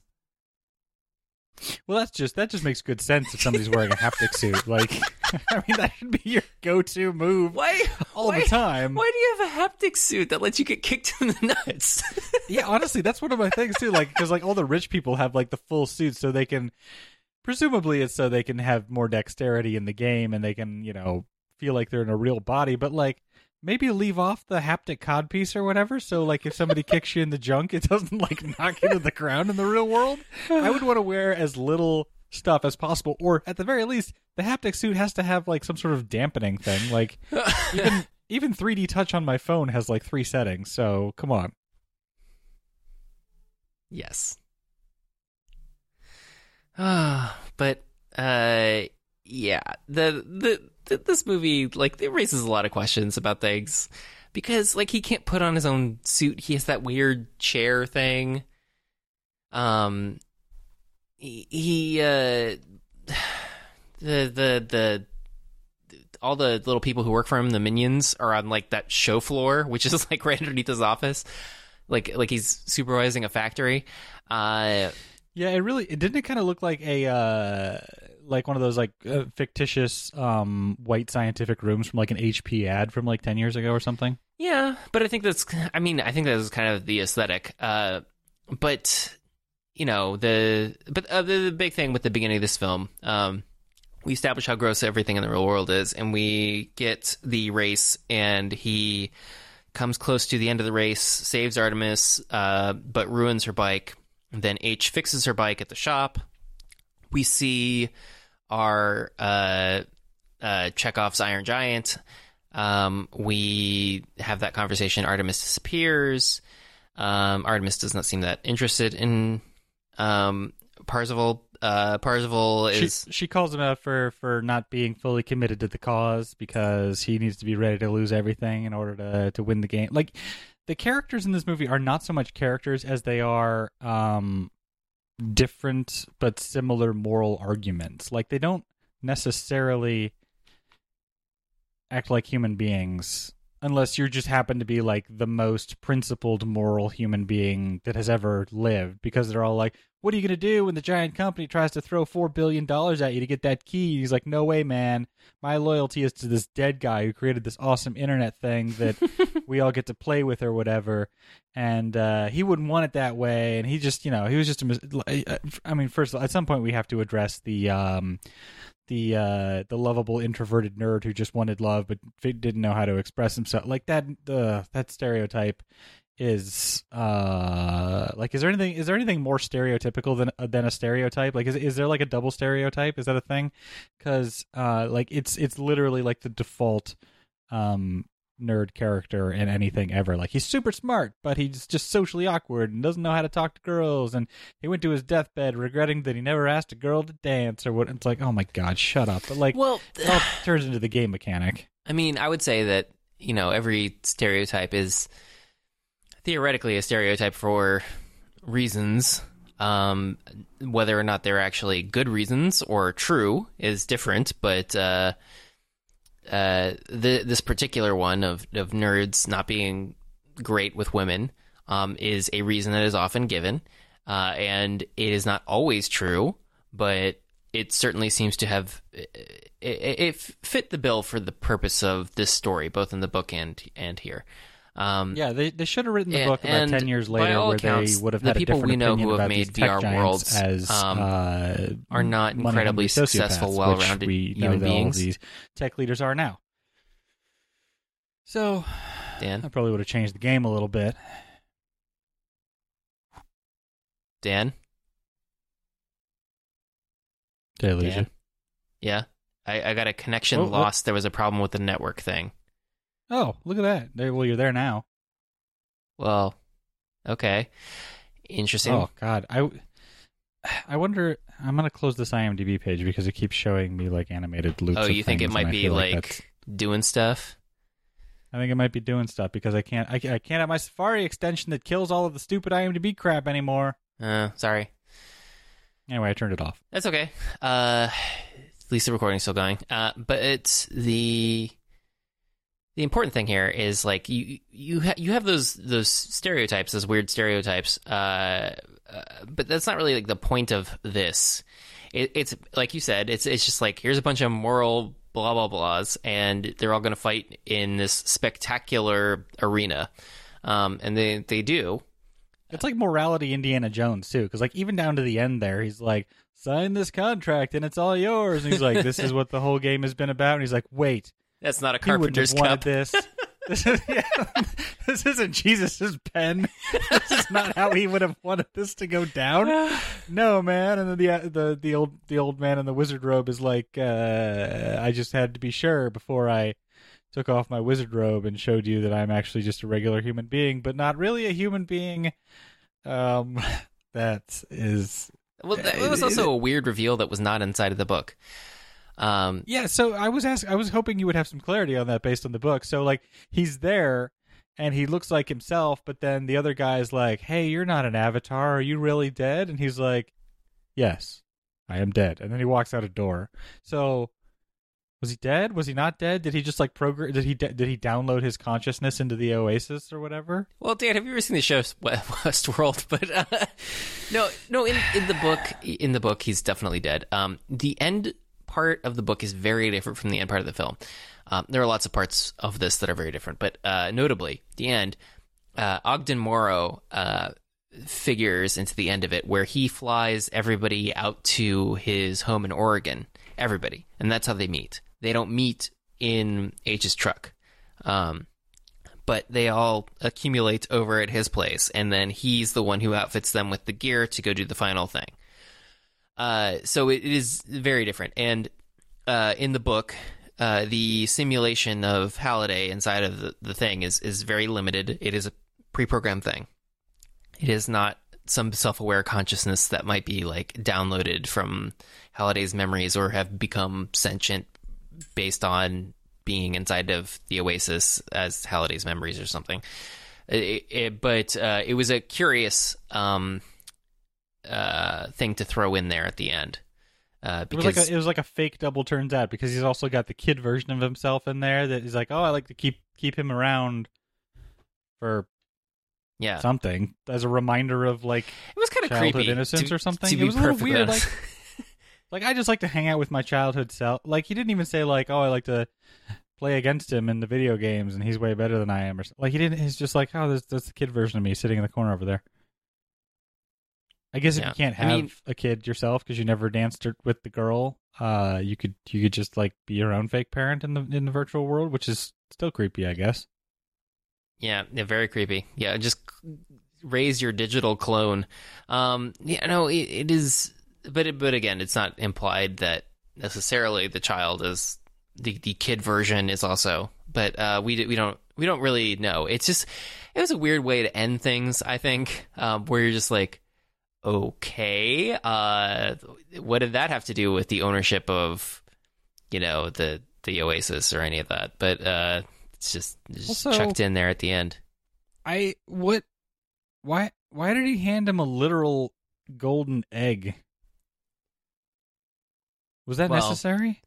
Well, that's just that just makes good sense if somebody's wearing a haptic suit. Like, I mean, that should be your go-to move Why all why, the time. Why do you have a haptic suit that lets you get kicked in the nuts? Yeah, honestly, that's one of my things too. Like, because like all the rich people have like the full suit, so they can, presumably, it's so they can have more dexterity in the game, and they can, you know, feel like they're in a real body. But like, maybe leave off the haptic codpiece or whatever. So like, if somebody kicks you in the junk, it doesn't like knock you to the ground in the real world. I would want to wear as little stuff as possible, or at the very least, the haptic suit has to have like some sort of dampening thing. Like, even even three D touch on my phone has like three settings. So come on. Yes. Ah, but uh, yeah, the, the the this movie like it raises a lot of questions about things because like he can't put on his own suit. He has that weird chair thing. Um, he, he uh, the the the all the little people who work for him, the minions, are on like that show floor, which is like right underneath his office. Like like he's supervising a factory. Uh, Yeah, it really it didn't it kind of look like a uh, like one of those like uh, fictitious um, white scientific rooms from like an H P ad from like ten years ago or something. yeah, but I think that's I mean I think that was kind of the aesthetic. Uh, but you know the but uh, the, the big thing with the beginning of this film, um, we establish how gross everything in the real world is, and we get the race, and he comes close to the end of the race, saves Artemis, uh, but ruins her bike. Then H fixes her bike at the shop. We see our uh, uh, Chekhov's Iron Giant. Um, we have that conversation. Artemis disappears. Um, Artemis does not seem that interested in um, Parzival. Uh, Parzival is... She, she calls him out for, for not being fully committed to the cause because he needs to be ready to lose everything in order to, to win the game. Like, the characters in this movie are not so much characters as they are um, different but similar moral arguments. Like, they don't necessarily act like human beings unless you just happen to be like the most principled moral human being that has ever lived, because they're all like, what are you going to do when the giant company tries to throw four billion dollars at you to get that key? He's like, no way, man. My loyalty is to this dead guy who created this awesome internet thing that we all get to play with or whatever. And uh, he wouldn't want it that way. And he just, you know, he was just, a mis- I mean, first of all, at some point we have to address the, um, the, uh, the lovable introverted nerd who just wanted love but didn't know how to express himself. Like that, uh, that stereotype is uh like is there anything is there anything more stereotypical than than a stereotype? Like is is there like a double stereotype? Is that a thing? Because uh like it's it's literally like the default um nerd character in anything ever. Like, he's super smart but he's just socially awkward and doesn't know how to talk to girls, and he went to his deathbed regretting that he never asked a girl to dance or what. It's like, oh my god, shut up. But like, well, it all turns into the game mechanic. I mean, I would say that, you know, every stereotype is theoretically a stereotype for reasons. Um, whether or not they're actually good reasons or true is different, but uh, uh, the, this particular one of, of nerds not being great with women um, is a reason that is often given, uh, and it is not always true, but it certainly seems to have it, it, it fit the bill for the purpose of this story, both in the book and and here. Um, yeah, they they should have written the and, book about ten years later, where accounts, they would have the had a people different we know opinion who have about made these tech V R giants worlds as um, uh, are not incredibly successful, well-rounded we human know that beings. All of these tech leaders are now. So, Dan, I probably would have changed the game a little bit. Dan, Did I lose Dan? you? Yeah, I, I got a connection What- what- lost. There was a problem with the network thing. Oh, look at that! There, well, you're there now. Well, okay, interesting. Oh God, I, I wonder. I'm gonna close this IMDb page because it keeps showing me like animated loops. Oh, of you think it things, might and I be feel like, that's- doing stuff? I think it might be doing stuff because I can't. I, I can't have my Safari extension that kills all of the stupid IMDb crap anymore. Uh, sorry. Anyway, I turned it off. That's okay. Uh, at least the recording's still going. Uh, but it's the the important thing here is like you you ha- you have those those stereotypes, those weird stereotypes. Uh, uh, but that's not really like the point of this. It, it's like you said. It's it's just like, here's a bunch of moral blah blah blahs, and they're all going to fight in this spectacular arena. Um, and they they do. It's like morality Indiana Jones too, because like even down to the end there, he's like, sign this contract and it's all yours. And he's like, this is what the whole game has been about. And he's like, wait, That's not a he wouldn't carpenter's have wanted cup. this. This is yeah, this isn't Jesus's pen. This is not how he would have wanted this to go down. No, man. And then the the the old the old man in the wizard robe is like, uh, I just had to be sure before I took off my wizard robe and showed you that I'm actually just a regular human being, but not really a human being. Um, that is Well, that it was also a weird reveal that was not inside of the book. Um, yeah. So I was ask, I was hoping you would have some clarity on that based on the book. So like he's there and he looks like himself, but then the other guy's like, "Hey, you're not an avatar. Are you really dead?" And he's like, "Yes, I am dead." And then he walks out a door. So was he dead? Was he not dead? Did he just like program? Did he did he download his consciousness into the Oasis or whatever? well, Dan, have you ever seen the show Westworld? But uh, no, no. In, in the book, in the book, he's definitely dead. Um, the end part of the book is very different from the end part of the film. Um, there are lots of parts of this that are very different, but uh, notably, the end, uh, Ogden Morrow uh, figures into the end of it, where he flies everybody out to his home in Oregon. Everybody, and that's how they meet. They don't meet in H's truck. Um, but they all accumulate over at his place, and then he's the one who outfits them with the gear to go do the final thing. Uh, so it is very different. And uh, in the book, uh, the simulation of Halliday inside of the, the thing is, is very limited. It is a pre-programmed thing. It is not some self-aware consciousness that might be like downloaded from Halliday's memories or have become sentient based on being inside of the Oasis as Halliday's memories or something. It, it, but uh, it was a curious um, uh, thing to throw in there at the end. Uh, because it was like a, it was like a fake double turns out, because he's also got the kid version of himself in there that is like, oh, I like to keep keep him around for yeah something as a reminder of like it was kind of childhood creepy innocence to, or something. To it be was a little weird, honest. like like I just like to hang out with my childhood self. Like he didn't even say like, oh, I like to play against him in the video games and he's way better than I am, or something. Like he didn't. He's just like, oh, that's that's the kid version of me sitting in the corner over there. I guess if Yeah. you can't have I mean, a kid yourself because you never danced with the girl, uh, you could you could just like be your own fake parent in the in the virtual world, which is still creepy, I guess. Yeah, yeah, very creepy. Yeah, just raise your digital clone. Um, yeah, no, it, it is, but it, but again, it's not implied that necessarily the child is the the kid version is also. But uh, we we don't we don't really know. It's just it was a weird way to end things. I think um, where you're just like, okay, uh, what did that have to do with the ownership of, you know, the the Oasis or any of that? But uh, it's just, just Also, chucked in there at the end. I what why why did he hand him a literal golden egg? Was that Well, necessary?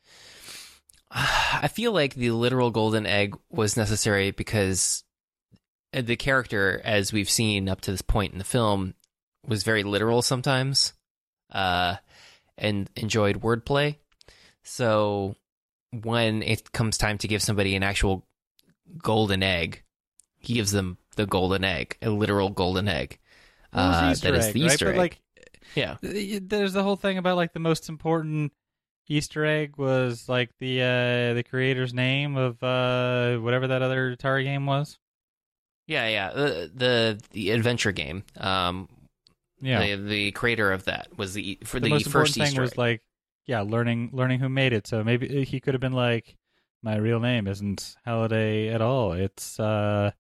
I feel like the literal golden egg was necessary because the character, as we've seen up to this point in the film, was very literal sometimes, uh, and enjoyed wordplay. So when it comes time to give somebody an actual golden egg, he gives them the golden egg, a literal golden egg. Uh, Easter that is egg, the right? Easter But, egg. like, Yeah. there's the whole thing about like the most important Easter egg was like the uh, the creator's name of uh, whatever that other Atari game was. Yeah, yeah. The the, the adventure game. Um, Yeah, the, the creator of that was the for the, the, most important first thing Easter was egg. like, yeah, learning learning who made it. So maybe he could have been like, my real name isn't Halliday at all. It's uh,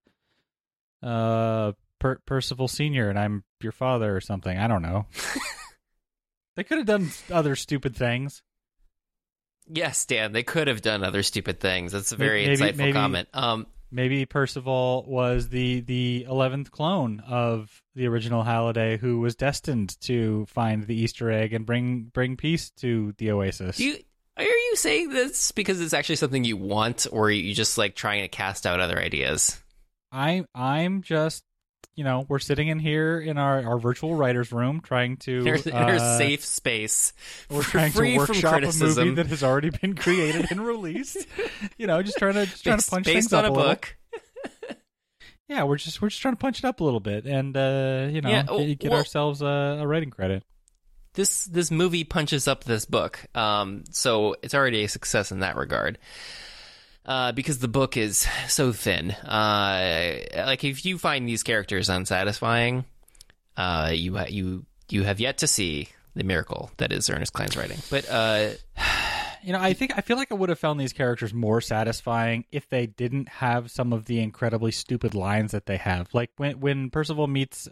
uh, per- Percival Senior, and I'm your father or something. I don't know. They could have done other stupid things. Yes, Dan, they could have done other stupid things. That's a very Maybe- insightful maybe- comment. Um, Maybe Percival was the the eleventh clone of the original Halliday, who was destined to find the Easter egg and bring bring peace to the Oasis. do you, are you saying this because it's actually something you want, or are you just like trying to cast out other ideas? I I'm just, you know, we're sitting in here in our, our virtual writers' room trying to There's, uh, there's safe space. we're for- trying free to from workshop a criticism. movie that has already been created and released. You know, just trying to just trying based, to punch based things on up a a little. book. Yeah, we're just we're just trying to punch it up a little bit and uh, you know, Yeah, oh, get, get well- ourselves a, a writing credit. This this movie punches up this book, um, so it's already a success in that regard. Uh, because the book is so thin. Uh, like if you find these characters unsatisfying, uh, you ha- you you have yet to see the miracle that is Ernest Cline's writing. But uh, You know, I think I feel like I would have found these characters more satisfying if they didn't have some of the incredibly stupid lines that they have. Like when when Percival meets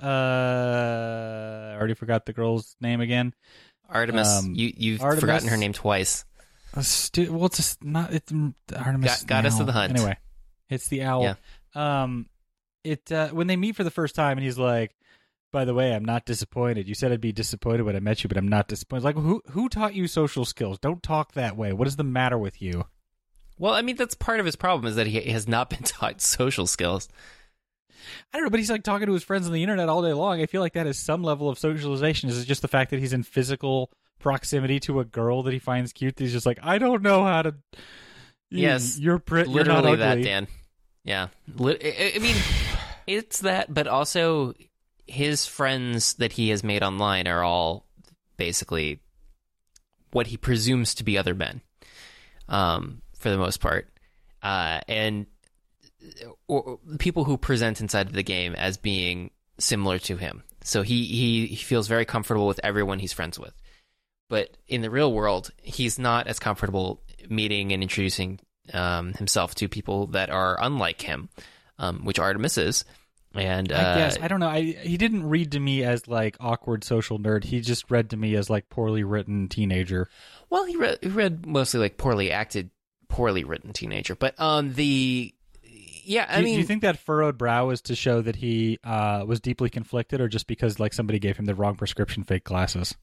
uh I already forgot the girl's name again. Artemis, Um, you you've Artemis- forgotten her name twice. A stu- well, it's just not it's Artemis. Got- goddess now. of the hunt. Anyway, it's the owl. Yeah. Um, it uh, when they meet for the first time, and he's like, "By the way, I'm not disappointed. You said I'd be disappointed when I met you, but I'm not disappointed." Like, who who taught you social skills? Don't talk that way. What is the matter with you? Well, I mean that's part of his problem is that he has not been taught social skills. I don't know, but he's like talking to his friends on the internet all day long. I feel like that is some level of socialization. Is it just the fact that he's in physical proximity to a girl that he finds cute? That he's just like, I don't know how to. Yes, you're pretty. Literally you're not that, ugly. Dan. Yeah, Lit- I I mean, it's that, but also his friends that he has made online are all basically what he presumes to be other men, um, for the most part, uh, and or people who present inside of the game as being similar to him. So he, he, he feels very comfortable with everyone he's friends with. But in the real world, he's not as comfortable meeting and introducing um, himself to people that are unlike him, um, which Artemis is. And uh, I guess I don't know. I he didn't read to me as like awkward social nerd. He just read to me as like poorly written teenager. Well, he read, he read mostly like poorly acted, poorly written teenager. But um, the yeah, I do, mean, do you think that furrowed brow is to show that he uh, was deeply conflicted, or just because like somebody gave him the wrong prescription fake glasses?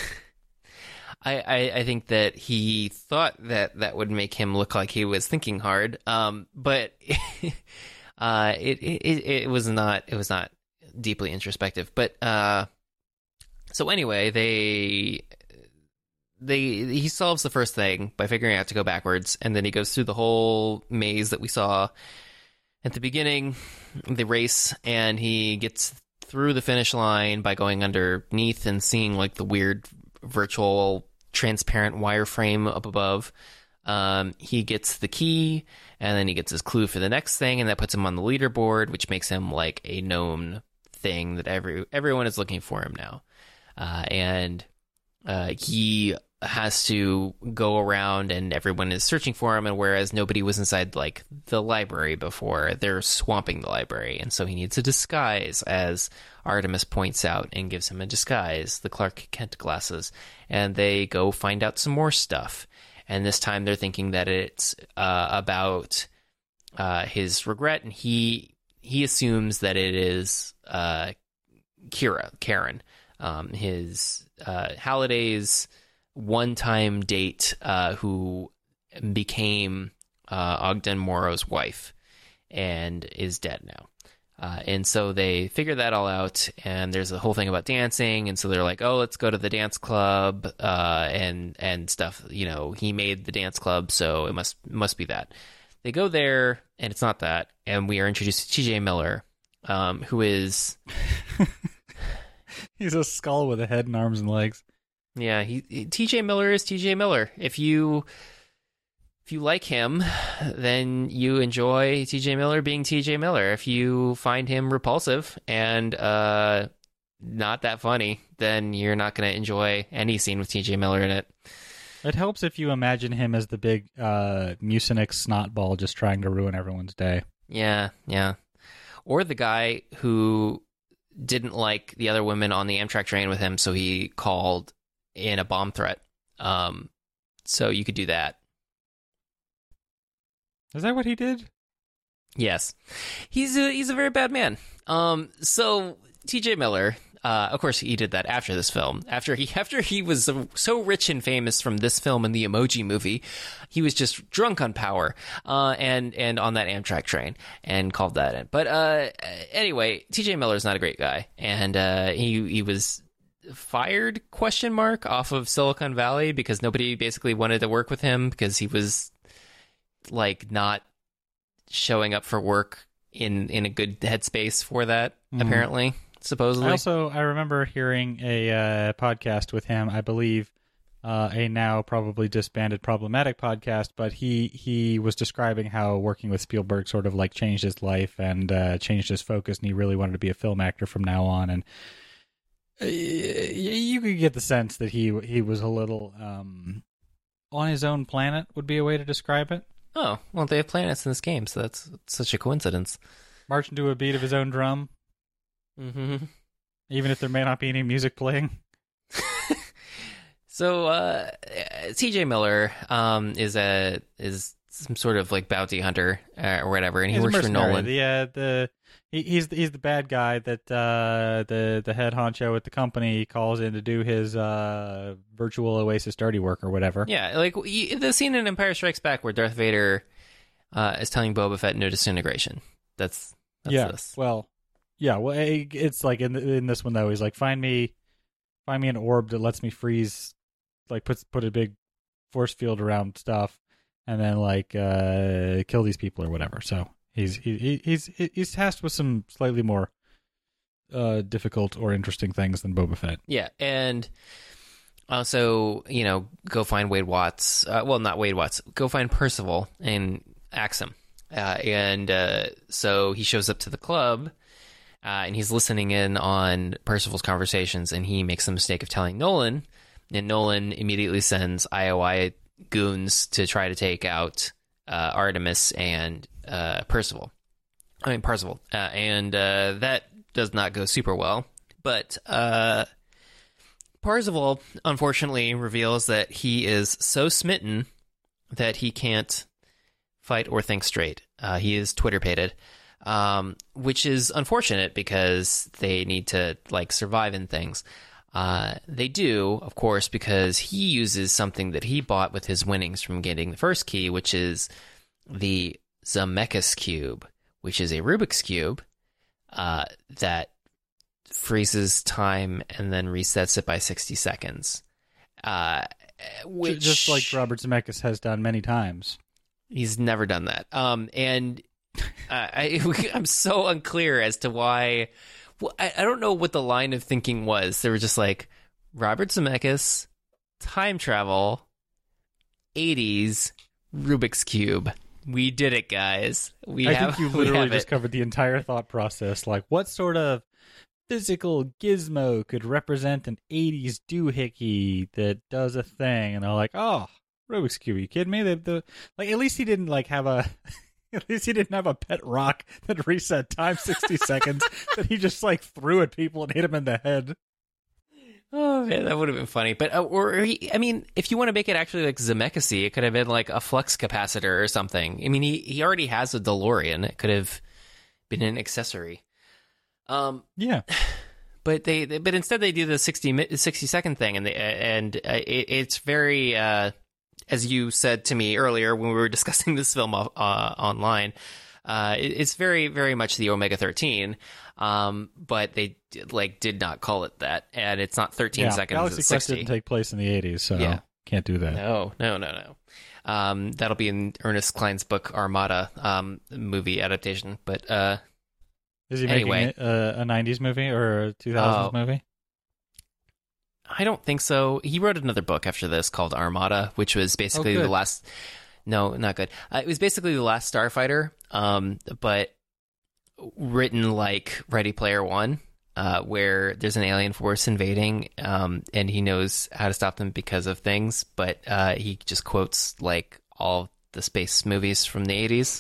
I, I, I think that he thought that that would make him look like he was thinking hard, um, but uh, it, it it was not it was not deeply introspective. But uh, so anyway, they they he solves the first thing by figuring out to go backwards, and then he goes through the whole maze that we saw at the beginning of the race, and he gets through the finish line by going underneath and seeing like the weird virtual transparent wireframe up above. Um, he gets the key, and then he gets his clue for the next thing, and that puts him on the leaderboard, which makes him like a known thing that every everyone is looking for him now. Uh, and uh, he has to go around, and everyone is searching for him. And whereas nobody was inside like the library before, they're swamping the library, and so he needs a disguise, as Artemis points out, and gives him a disguise, the Clark Kent glasses. And they go find out some more stuff. And this time they're thinking that it's uh, about uh, his regret, and he he assumes that it is uh, Kira, Karen, um, his uh, Halliday's one-time date, uh, who became uh, Ogden Morrow's wife and is dead now. Uh, and so they figure that all out, and there's a whole thing about dancing, and so they're like, oh, let's go to the dance club, uh, and and stuff. You know, he made the dance club, so it must must be that. They go there, and it's not that, and we are introduced to T J Miller, um, who is... He's a skull with a head and arms and legs. Yeah, he, he T J Miller is T J Miller. If you... If you like him, then you enjoy T J Miller being T J Miller. If you find him repulsive and uh, not that funny, then you're not going to enjoy any scene with T J Miller in it. It helps if you imagine him as the big uh, Mucinex snotball just trying to ruin everyone's day. Yeah, yeah. Or the guy who didn't like the other women on the Amtrak train with him, so he called in a bomb threat. Um, so you could do that. Is that what he did? Yes, he's a he's a very bad man. Um, so T J Miller, uh, of course, he did that after this film. After he after he was so, so rich and famous from this film and the Emoji Movie, he was just drunk on power, uh, and and on that Amtrak train, and called that in. But uh, anyway, T J Miller's not a great guy, and uh, he he was fired question mark off of Silicon Valley because nobody basically wanted to work with him because he was like not showing up for work in in a good headspace for that, mm. apparently, supposedly. I also I remember hearing a uh, podcast with him, I believe uh, a now probably disbanded Problematic podcast, but he he was describing how working with Spielberg sort of like changed his life and uh, changed his focus, and he really wanted to be a film actor from now on. And uh, you could get the sense that he he was a little um, on his own planet would be a way to describe it. Oh, well, they have planets in this game, so that's such a coincidence. Marching to a beat of his own drum. Mm-hmm. Even if there may not be any music playing. So, uh, T J Miller um, is a is some sort of like bounty hunter uh, or whatever, and he he's works for Nolan. The uh, the he, he's he's the bad guy that uh, the the head honcho at the company calls in to do his uh, virtual Oasis dirty work or whatever. Yeah, like the scene in Empire Strikes Back where Darth Vader uh, is telling Boba Fett no disintegration. That's, that's yeah. This. Well, yeah. Well, it's like in in this one though, he's like, find me, find me an orb that lets me freeze, like puts put a big force field around stuff, and then like uh, kill these people or whatever. So he's he, he's he's tasked with some slightly more uh, difficult or interesting things than Boba Fett. Yeah, and also, you know, go find Wade Watts. Uh, well, not Wade Watts. Go find Percival and axe him. Uh, and uh, so he shows up to the club, uh, and he's listening in on Percival's conversations, and he makes the mistake of telling Nolan, and Nolan immediately sends I O I goons to try to take out uh, Artemis and uh, Percival. I mean, Parzival. Uh, and uh, that does not go super well. But uh, Parzival, unfortunately, reveals that he is so smitten that he can't fight or think straight. Uh, he is Twitter-pated, um, which is unfortunate because they need to, like, survive in things. Uh, they do, of course, because he uses something that he bought with his winnings from getting the first key, which is the Zemeckis Cube, which is a Rubik's Cube uh, that freezes time and then resets it by sixty seconds. Uh, which, just like Robert Zemeckis has done many times. He's never done that. Um, and uh, I, I'm so unclear as to why. Well, I, I don't know what the line of thinking was. They were just like, Robert Zemeckis, time travel, eighties, Rubik's Cube. We did it, guys. We I have, think you we literally have just it. covered the entire thought process. Like, what sort of physical gizmo could represent an eighties doohickey that does a thing? And they're like, oh, Rubik's Cube. Are you kidding me? They, the, like, at least he didn't like have a... At least he didn't have a pet rock that reset time sixty seconds that he just like threw at people and hit them in the head. Oh man, that would have been funny. But uh, or he, I mean, if you want to make it actually like Zemeckis-y, it could have been like a flux capacitor or something. I mean, he, he already has a DeLorean. It could have been an accessory. Um, yeah. But they, they but instead they do the sixty, sixty second thing, and they, and uh, it, it's very. Uh, As you said to me earlier when we were discussing this film uh, online, uh, it, it's very, very much the Omega thirteen, um, but they like did not call it that, and it's not thirteen yeah, seconds. Galaxy it's Quest sixty. didn't take place in the eighties, so yeah. can't do that. No, no, no, no. Um, that'll be in Ernest Cline's book Armada um, movie adaptation. But uh, is he anyway. making a, a nineties movie or a two thousands Oh. movie? I don't think so. He wrote another book after this called Armada, which was basically Oh, the good. last. No, not good. Uh, it was basically the last Starfighter, um, but written like Ready Player One, uh, where there's an alien force invading, um, and he knows how to stop them because of things, but uh, he just quotes like all the space movies from the eighties.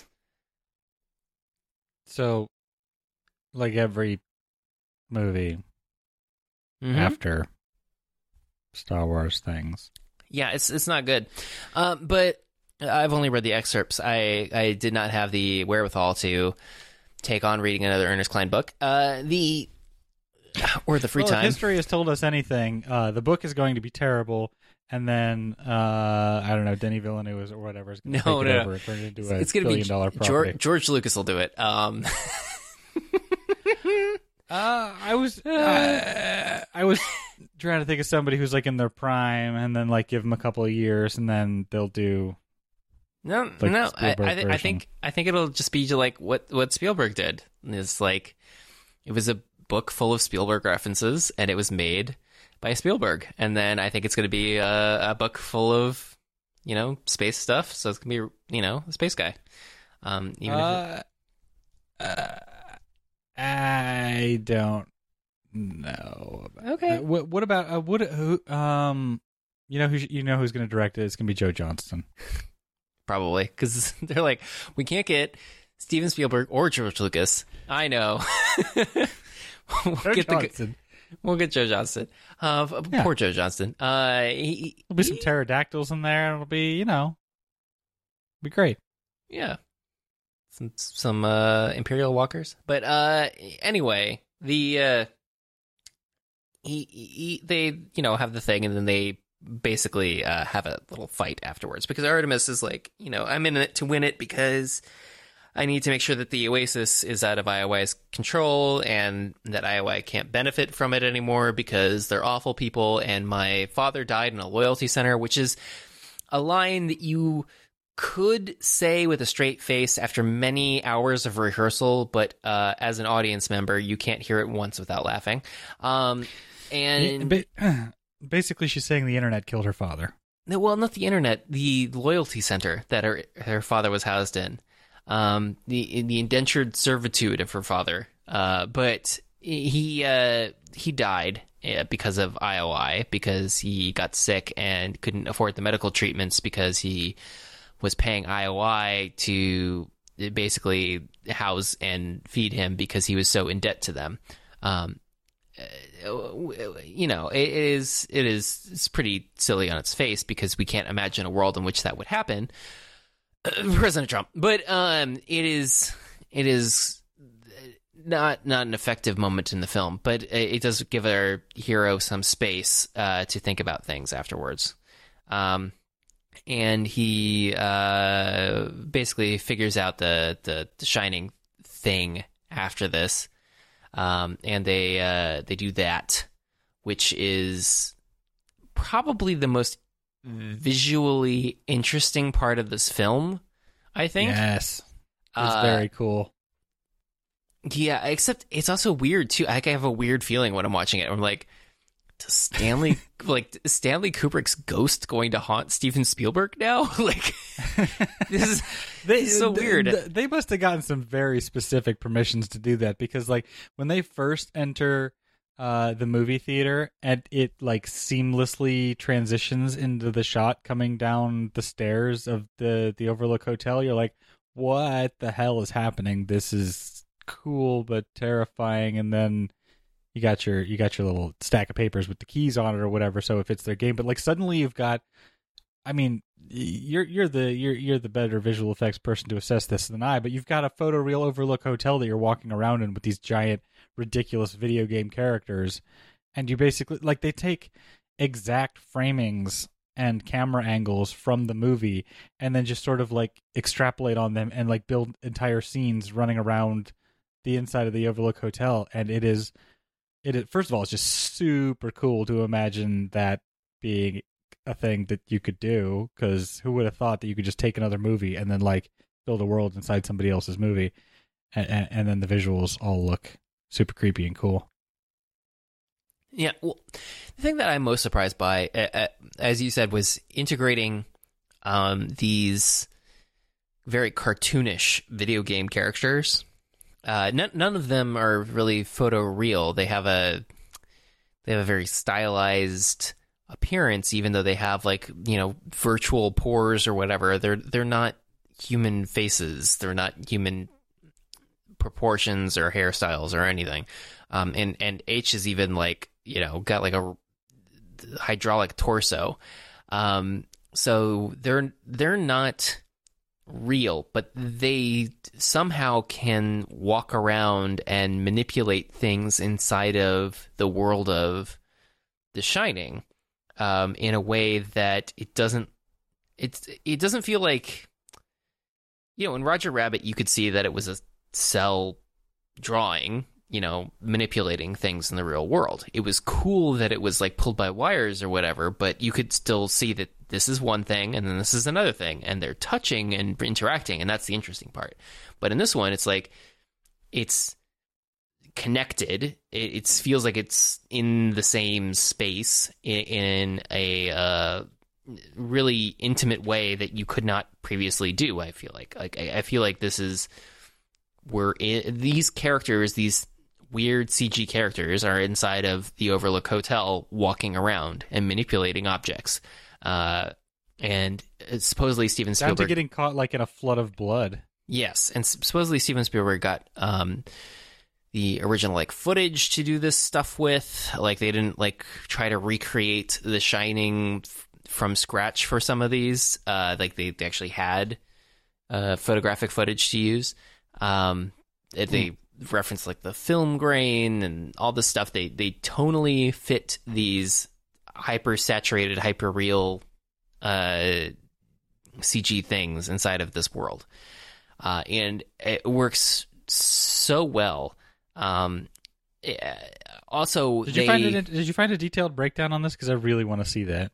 So, like every movie Mhm. after Star Wars things. Yeah, it's it's not good. Um, but I've only read the excerpts. I, I did not have the wherewithal to take on reading another Ernest Cline book. Uh, the or the free well, time. If history has told us anything, uh, the book is going to be terrible, and then uh, I don't know, Denis Villeneuve is, or whatever is going to No, take it no, over no. and turn it into a It's going to billion be dollar property. George, George Lucas will do it. Um, Uh, I was uh, I was trying to think of somebody who's like in their prime, and then like give them a couple of years, and then they'll do. no, Like no. I, Spielberg I, th- I version. think I think it'll just be like what what Spielberg did. It's like it was a book full of Spielberg references, and it was made by Spielberg. And then I think it's going to be a, a book full of you know space stuff. So it's going to be you know a space guy. Um, even if it, Uh, uh, I don't know. About Okay. that. What, what about uh, what? Who? Um, you know who? You know who's going to direct it? It's going to be Joe Johnston. Probably, because they're like, we can't get Steven Spielberg or George Lucas. I know. we'll, Joe get the, Johnston. we'll get Joe Johnston. Uh, f- Yeah. Poor Joe Johnston. Uh, he, There'll be some he- pterodactyls in there. It'll be, you know, be great. Yeah. Some some uh, Imperial walkers. But uh, anyway, the uh, he, he they you know have the thing, and then they basically uh, have a little fight afterwards because Artemis is like, you know, I'm in it to win it because I need to make sure that the Oasis is out of I O I's control and that I O I can't benefit from it anymore because they're awful people, and my father died in a loyalty center, which is a line that you could say with a straight face after many hours of rehearsal, but uh, as an audience member, you can't hear it once without laughing. Um, and Ba- Basically, she's saying the internet killed her father. no, well, not the internet, the loyalty center that her her father was housed in. um, the the indentured servitude of her father. Uh, but he uh, he died because of I O I, because he got sick and couldn't afford the medical treatments because he was paying I O I to basically house and feed him because he was so in debt to them. Um, you know, it is it is it's pretty silly on its face because we can't imagine a world in which that would happen. Uh, President Trump, but um, it is it is not not an effective moment in the film, but it does give our hero some space uh, to think about things afterwards. Um, and he uh, basically figures out the, the the Shining thing after this. Um, and they uh, they do that, which is probably the most visually interesting part of this film, I think. Yes, it's uh, very cool. Yeah, except it's also weird too. I have a weird feeling when I'm watching it. I'm like, does Stanley like Stanley Kubrick's ghost going to haunt Steven Spielberg now? Like, this is they, this is so weird. They, they must have gotten some very specific permissions to do that, because like when they first enter uh, the movie theater and it like seamlessly transitions into the shot coming down the stairs of the the Overlook Hotel, you're like, what the hell is happening? This is cool but terrifying. And then you got your you got your little stack of papers with the keys on it or whatever, so it fits their game. But like suddenly you've got, I mean, you're you're the you're you're the better visual effects person to assess this than I, but you've got a photoreal Overlook Hotel that you're walking around in with these giant ridiculous video game characters, and you basically like they take exact framings and camera angles from the movie and then just sort of like extrapolate on them and like build entire scenes running around the inside of the Overlook Hotel. And it is it is, first of all, it's just super cool to imagine that being a thing that you could do, because who would have thought that you could just take another movie and then like build a world inside somebody else's movie, and, and, and then the visuals all look super creepy and cool. Yeah, well, the thing that I'm most surprised by, uh, as you said, was integrating um, these very cartoonish video game characters. Uh, none, none of them are really photoreal. They have a they have a very stylized appearance, even though they have like, you know, virtual pores or whatever. They're they're not human faces. They're not human proportions or hairstyles or anything. Um, and and H is even like, you know, got like a hydraulic torso. Um, so they're they're not real, but they somehow can walk around and manipulate things inside of the world of The Shining, um, in a way that it doesn't it's it doesn't feel like, you know, in Roger Rabbit you could see that it was a cell drawing, you know, manipulating things in the real world. It was cool that it was like pulled by wires or whatever, but you could still see that this is one thing and then this is another thing, and they're touching and interacting, and that's the interesting part. But in this one, it's like it's connected. It, it feels like it's in the same space in, in a uh, really intimate way that you could not previously do. I feel like, like I, I feel like this is where these characters, these weird C G characters, are inside of the Overlook Hotel, walking around and manipulating objects. Uh, and supposedly Steven Spielberg... Down to getting caught like in a flood of blood. Yes, and supposedly Steven Spielberg got um, the original like footage to do this stuff with. Like they didn't like try to recreate The Shining f- from scratch for some of these. Uh, like they, they actually had uh, photographic footage to use. Um, it, they mm. reference like the film grain and all this stuff. They they tonally fit these hyper saturated, hyper real uh, C G things inside of this world, uh, and it works so well. Um, it, also, did they, you find it? Did you find a detailed breakdown on this? Because I really want to see that.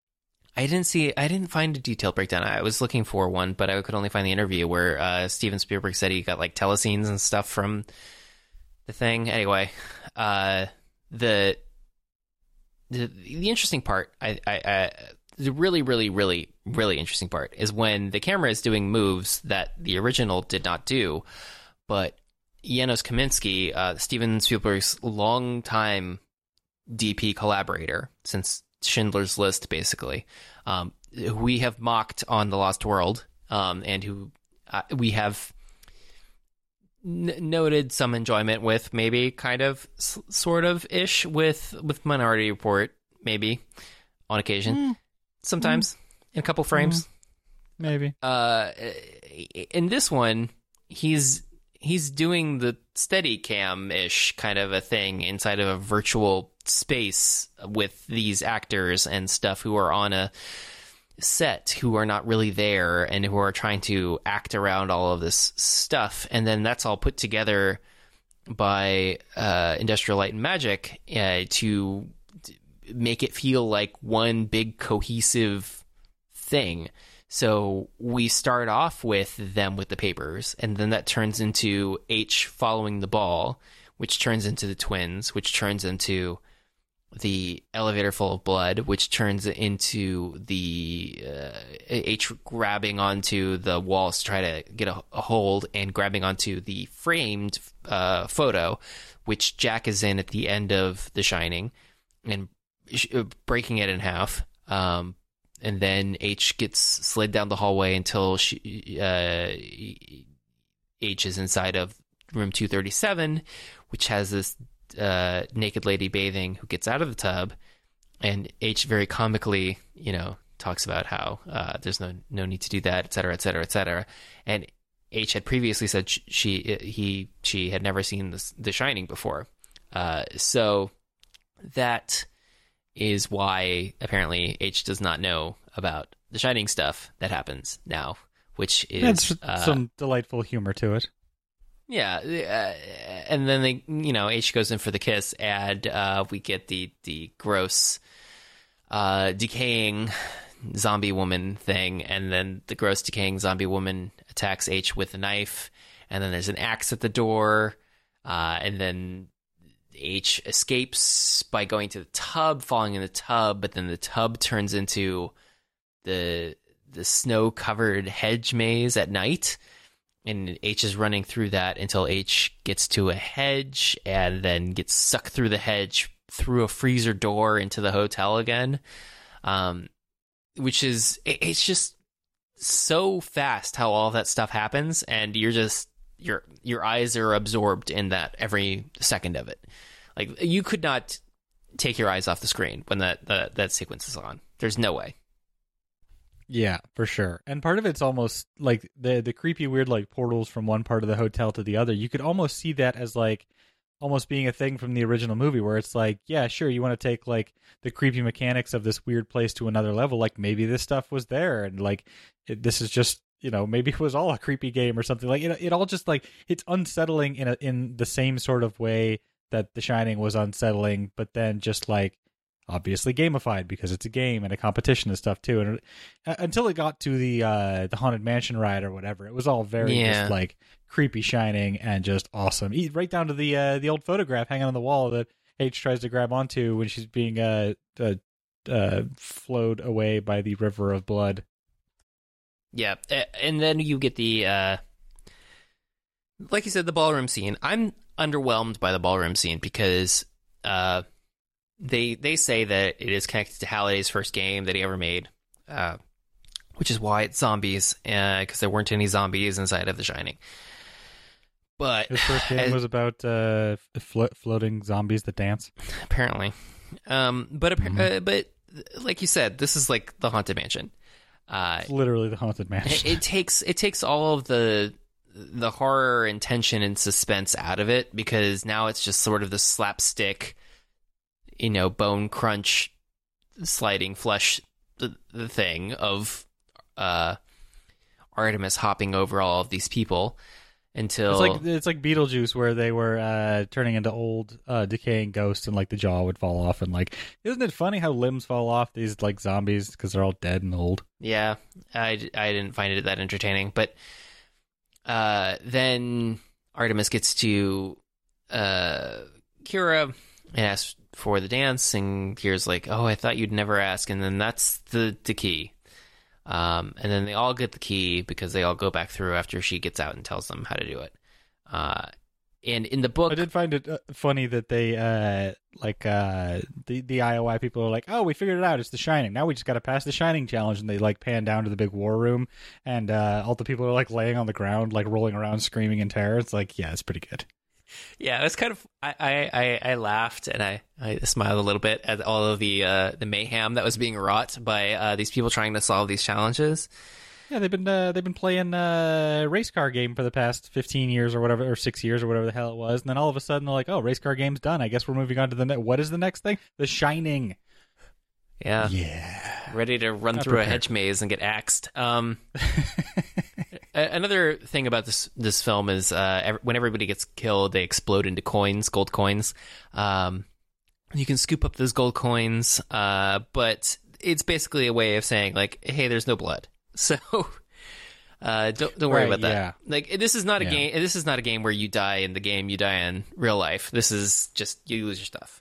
I didn't see. I didn't find a detailed breakdown. I was looking for one, but I could only find the interview where uh, Steven Spielberg said he got like telescenes and stuff from the thing. Anyway, uh, the, the the interesting part, I, I, I, the really, really, really really interesting part, is when the camera is doing moves that the original did not do, but Janusz Kaminski, uh, Steven Spielberg's longtime D P collaborator since Schindler's List, basically, um, who we have mocked on The Lost World, um, and who uh, we have n- noted some enjoyment with, maybe, kind of, s- sort of ish with with Minority Report, maybe on occasion, mm. sometimes mm. in a couple frames, mm. maybe. Uh, in this one, he's. He's doing the Steadicam-ish kind of a thing inside of a virtual space with these actors and stuff who are on a set, who are not really there, and who are trying to act around all of this stuff. And then that's all put together by uh, Industrial Light and Magic uh, to make it feel like one big cohesive thing. So we start off with them with the papers, and then that turns into H following the ball, which turns into the twins, which turns into the elevator full of blood, which turns into the uh, H grabbing onto the walls to try to get a, a hold, and grabbing onto the framed uh, photo, which Jack is in at the end of The Shining, and sh- breaking it in half. Um, And then H gets slid down the hallway until she, uh, H is inside of room two thirty-seven, which has this uh, naked lady bathing who gets out of the tub. And H very comically, you know, talks about how uh, there's no no need to do that, et cetera, et cetera, et cetera. And H had previously said she he she had never seen this, The Shining before. Uh, so that is why apparently H does not know about the Shining stuff that happens now, which is That's uh, some delightful humor to it. Yeah, uh, and then they, you know, H goes in for the kiss, and uh, we get the the gross, uh, decaying zombie woman thing, and then the gross decaying zombie woman attacks H with a knife, and then there's an axe at the door, uh, and then H escapes by going to the tub, falling in the tub, but then the tub turns into the the snow-covered hedge maze at night, and H is running through that until H gets to a hedge, and then gets sucked through the hedge, through a freezer door into the hotel again, um, which is, it, it's just so fast how all that stuff happens, and you're just, your your eyes are absorbed in that every second of it. Like, you could not take your eyes off the screen when that that, that sequence is on. There's no way. Yeah, for sure. And part of it's almost like the the creepy weird like portals from one part of the hotel to the other. You could almost see that as like almost being a thing from the original movie, where it's like, yeah, sure, you want to take like the creepy mechanics of this weird place to another level. Like, maybe this stuff was there, and like it, this is just, you know, maybe it was all a creepy game or something. Like, it, it all just like, it's unsettling in a, in the same sort of way that The Shining was unsettling, but then just like obviously gamified because it's a game and a competition and stuff too. And uh, until it got to the uh, the Haunted Mansion ride or whatever, it was all very yeah. just like creepy Shining and just awesome. Right down to the uh, the old photograph hanging on the wall that H tries to grab onto when she's being uh, uh, uh, flowed away by the river of blood. Yeah, and then you get the, uh, like you said, the ballroom scene. I'm underwhelmed by the ballroom scene because uh, they they say that it is connected to Halliday's first game that he ever made, uh, which is why it's zombies, because uh, there weren't any zombies inside of The Shining. But his first game as, was about uh, flo- floating zombies that dance. Apparently, um, but mm-hmm. uh, but like you said, this is like the Haunted Mansion. Uh, it's literally the Haunted Mansion. It, it takes it takes all of the the horror and tension and suspense out of it, because now it's just sort of the slapstick, you know, bone crunch, sliding flesh, the, the thing of uh, Artemis hopping over all of these people until it's like it's like Beetlejuice, where they were uh, turning into old uh, decaying ghosts, and like the jaw would fall off, and like, isn't it funny how limbs fall off these like zombies because they're all dead and old? Yeah, I, I didn't find it that entertaining, but uh, then Artemis gets to uh, Kira and asks for the dance, and Kira's like, "Oh, I thought you'd never ask," and then that's the the key. Um, and then they all get the key because they all go back through after she gets out and tells them how to do it. Uh, and in the book, I did find it uh, funny that they uh, like uh, the the I O I people are like, oh, we figured it out. It's The Shining. Now we just got to pass the Shining challenge, and they like pan down to the big war room, and uh, all the people are like laying on the ground, like rolling around, screaming in terror. It's like, yeah, it's pretty good. Yeah, it was kind of. I, I, I, I laughed and I, I smiled a little bit at all of the uh, the mayhem that was being wrought by uh, these people trying to solve these challenges. Yeah, they've been uh, they've been playing a uh, race car game for the past fifteen years or whatever, or six years or whatever the hell it was, and then all of a sudden they're like, "Oh, race car game's done. I guess we're moving on to the next. What is the next thing? The Shining." Yeah, yeah, ready to run Not through prepared. a hedge maze and get axed. Um, another thing about this this film is uh, ev- when everybody gets killed, they explode into coins, gold coins. Um, you can scoop up those gold coins, uh, but it's basically a way of saying like, "Hey, there's no blood." So uh, don't don't worry Right, about that. yeah. Like this is not a Yeah. game. This is not a game where you die in the game. You die in real life. This is just you lose your stuff.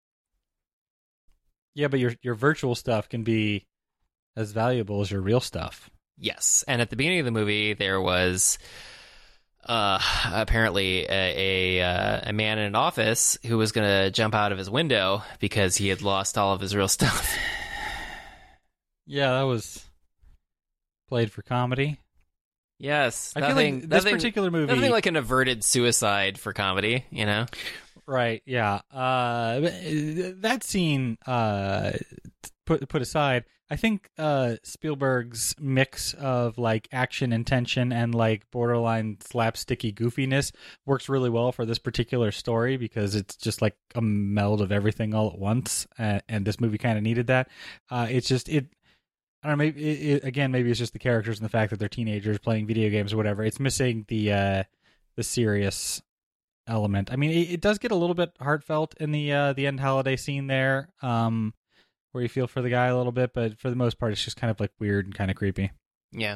Yeah, but your your virtual stuff can be as valuable as your real stuff. Yes, and at the beginning of the movie, there was uh, apparently a a, uh, a man in an office who was going to jump out of his window because he had lost all of his real stuff. Yeah, that was played for comedy. Yes, I feel nothing, like this nothing- particular movie, nothing like an averted suicide for comedy, you know? right? Yeah, uh, that scene uh, put put aside, I think uh, Spielberg's mix of like action and tension and like borderline slapsticky goofiness works really well for this particular story because it's just like a meld of everything all at once, uh, and this movie kind of needed that. Uh, it's just it. I don't know. Maybe it, it, again, maybe it's just the characters and the fact that they're teenagers playing video games or whatever. It's missing the uh, the serious element. I mean, it, it does get a little bit heartfelt in the uh, the end holiday scene there, um, where you feel for the guy a little bit, but for the most part, it's just kind of like weird and kind of creepy. Yeah.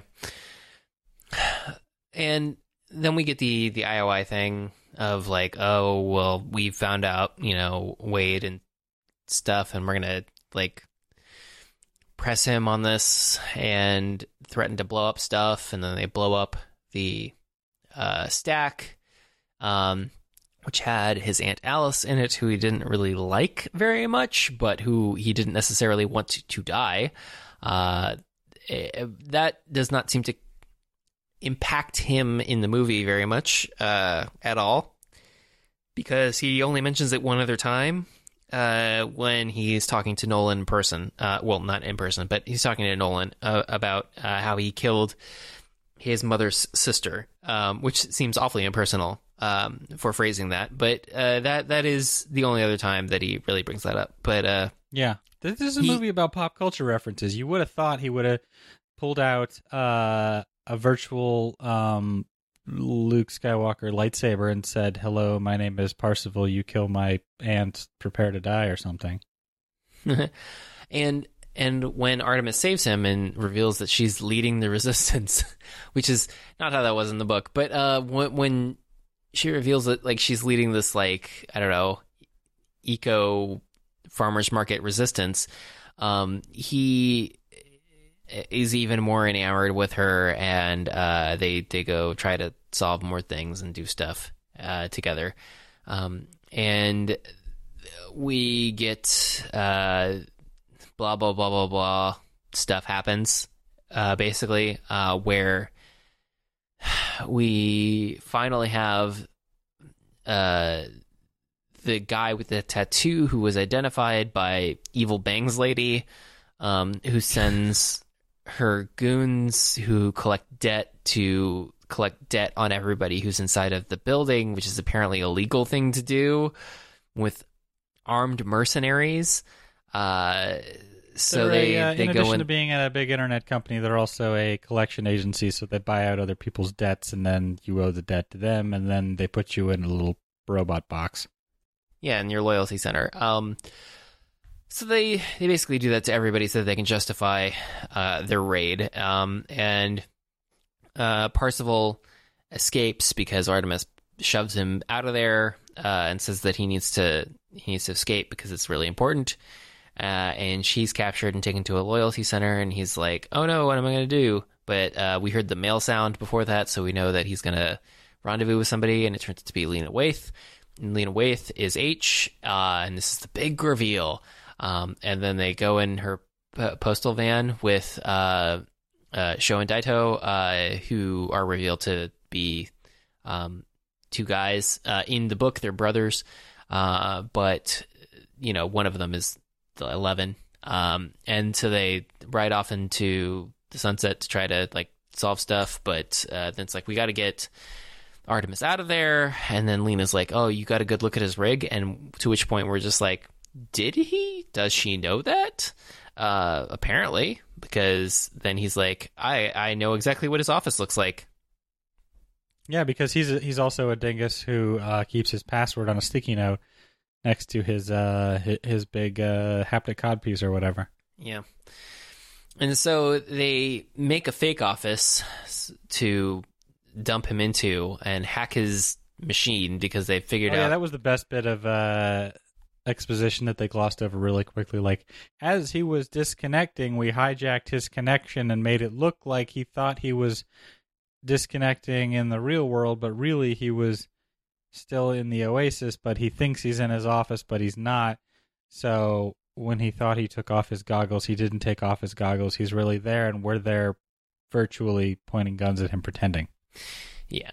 And then we get the the I O I thing of like, oh, well, we found out, you know, Wade and stuff, and we're gonna like press him on this and threaten to blow up stuff, and then they blow up the uh, stack, um, which had his Aunt Alice in it, who he didn't really like very much, but who he didn't necessarily want to, to die. Uh, eh, that does not seem to impact him in the movie very much uh, at all, because he only mentions it one other time. Uh, when he's talking to Nolan in person, uh, well, not in person, but he's talking to Nolan uh, about uh, how he killed his mother's sister, um, which seems awfully impersonal um, for phrasing that. But uh, that that is the only other time that he really brings that up. But uh, Yeah, this is a He- movie about pop culture references. You would have thought he would have pulled out uh, a virtual um, Luke Skywalker lightsaber and said, "Hello, my name is Parsifal. You kill my aunt. Prepare to die," or something. and and when Artemis saves him and reveals that she's leading the resistance, which is not how that was in the book, but uh, when, when she reveals that like she's leading this like I don't know eco farmers market resistance, um, he is even more enamored with her, and uh, they they go try to solve more things and do stuff uh, together, um, and we get uh, blah blah blah blah blah stuff happens uh, basically uh, where we finally have uh, the guy with the tattoo who was identified by Evil Bangs Lady, um, who sends her goons who collect debt to collect debt on everybody who's inside of the building, which is apparently a legal thing to do with armed mercenaries. Uh, so They're they, a, uh, they in go addition in. to being a big internet company, they're also a collection agency. So they buy out other people's debts, and then you owe the debt to them, and then they put you in a little robot box. Yeah, in your loyalty center. Um, so they they basically do that to everybody so that they can justify uh, their raid. Um, and uh, Parsifal escapes because Artemis shoves him out of there uh, and says that he needs to he needs to escape because it's really important. uh, and she's captured and taken to a loyalty center. And he's like, "Oh no, what am I going to do?" But uh, we heard the mail sound before that, so we know that he's going to rendezvous with somebody, and it turns out to be Lena Waithe. And Lena Waithe is H, uh, and this is the big reveal. Um, and then they go in her p- postal van with uh, uh, Sho and Daito, uh, who are revealed to be um, two guys. Uh, in the book, they're brothers, uh, but you know, one of them is the eleven. Um, and so they ride off into the sunset to try to like solve stuff, but uh, then it's like, we got to get Artemis out of there. And then Lena's like, "Oh, you got a good look at his rig?" And to which point we're just like, did he? Does she know that? Uh, apparently, because then he's like, I, I know exactly what his office looks like. Yeah, because he's a, he's also a dingus who uh, keeps his password on a sticky note next to his uh his, his big uh, haptic codpiece or whatever. Yeah. And so they make a fake office to dump him into and hack his machine because they figured oh, out. Yeah, that was the best bit of uh, exposition that they glossed over really quickly. Like, as he was disconnecting, we hijacked his connection and made it look like he thought he was disconnecting in the real world, but really he was still in the Oasis, but he thinks he's in his office, but he's not. So when he thought he took off his goggles, he didn't take off his goggles. He's really there, and we're there virtually pointing guns at him, pretending. Yeah.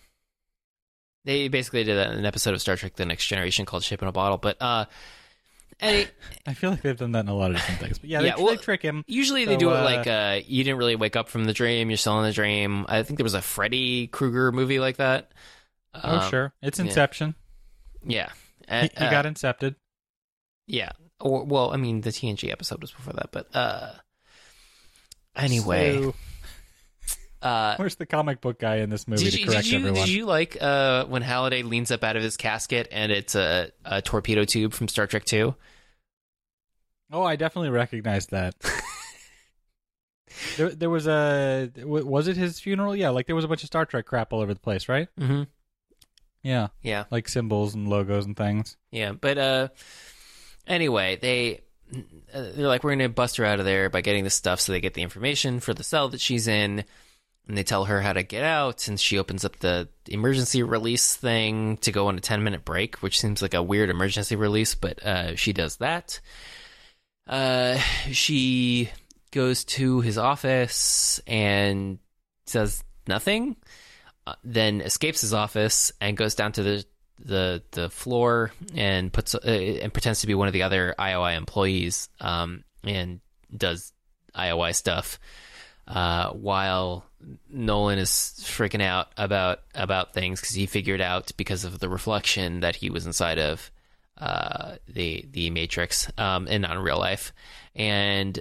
They basically did that in an episode of Star Trek The Next Generation called Ship in a Bottle, but uh, any, I feel like they've done that in a lot of different things. But yeah, they, yeah, well, they trick him. Usually so, they do it uh, like uh, you didn't really wake up from the dream, you're still in the dream. I think there was a Freddy Krueger movie like that. Oh, um, sure. It's Inception. Yeah. yeah. He, he uh, got incepted. Yeah. Or, well, I mean, the T N G episode was before that, but uh, anyway. So, uh, where's the comic book guy in this movie did to you, correct did you, everyone? Did you like uh, when Halliday leans up out of his casket and it's a, a torpedo tube from Star Trek two? Oh, I definitely recognized that. there, there was a... Was it his funeral? Yeah, like there was a bunch of Star Trek crap all over the place, right? Mm-hmm. Yeah. Yeah. Like symbols and logos and things. Yeah, but uh, anyway, they, uh, they're like, we're going to bust her out of there by getting this stuff, so they get the information for the cell that she's in, and they tell her how to get out, and she opens up the emergency release thing to go on a ten-minute break, which seems like a weird emergency release, but uh, she does that. Uh, she goes to his office and says nothing, uh, then escapes his office and goes down to the the the floor and puts uh, and pretends to be one of the other I O I employees, um, and does I O I stuff, uh, while Nolan is freaking out about about things because he figured out, because of the reflection, that he was inside of uh, the the Matrix, um, and not in real life. And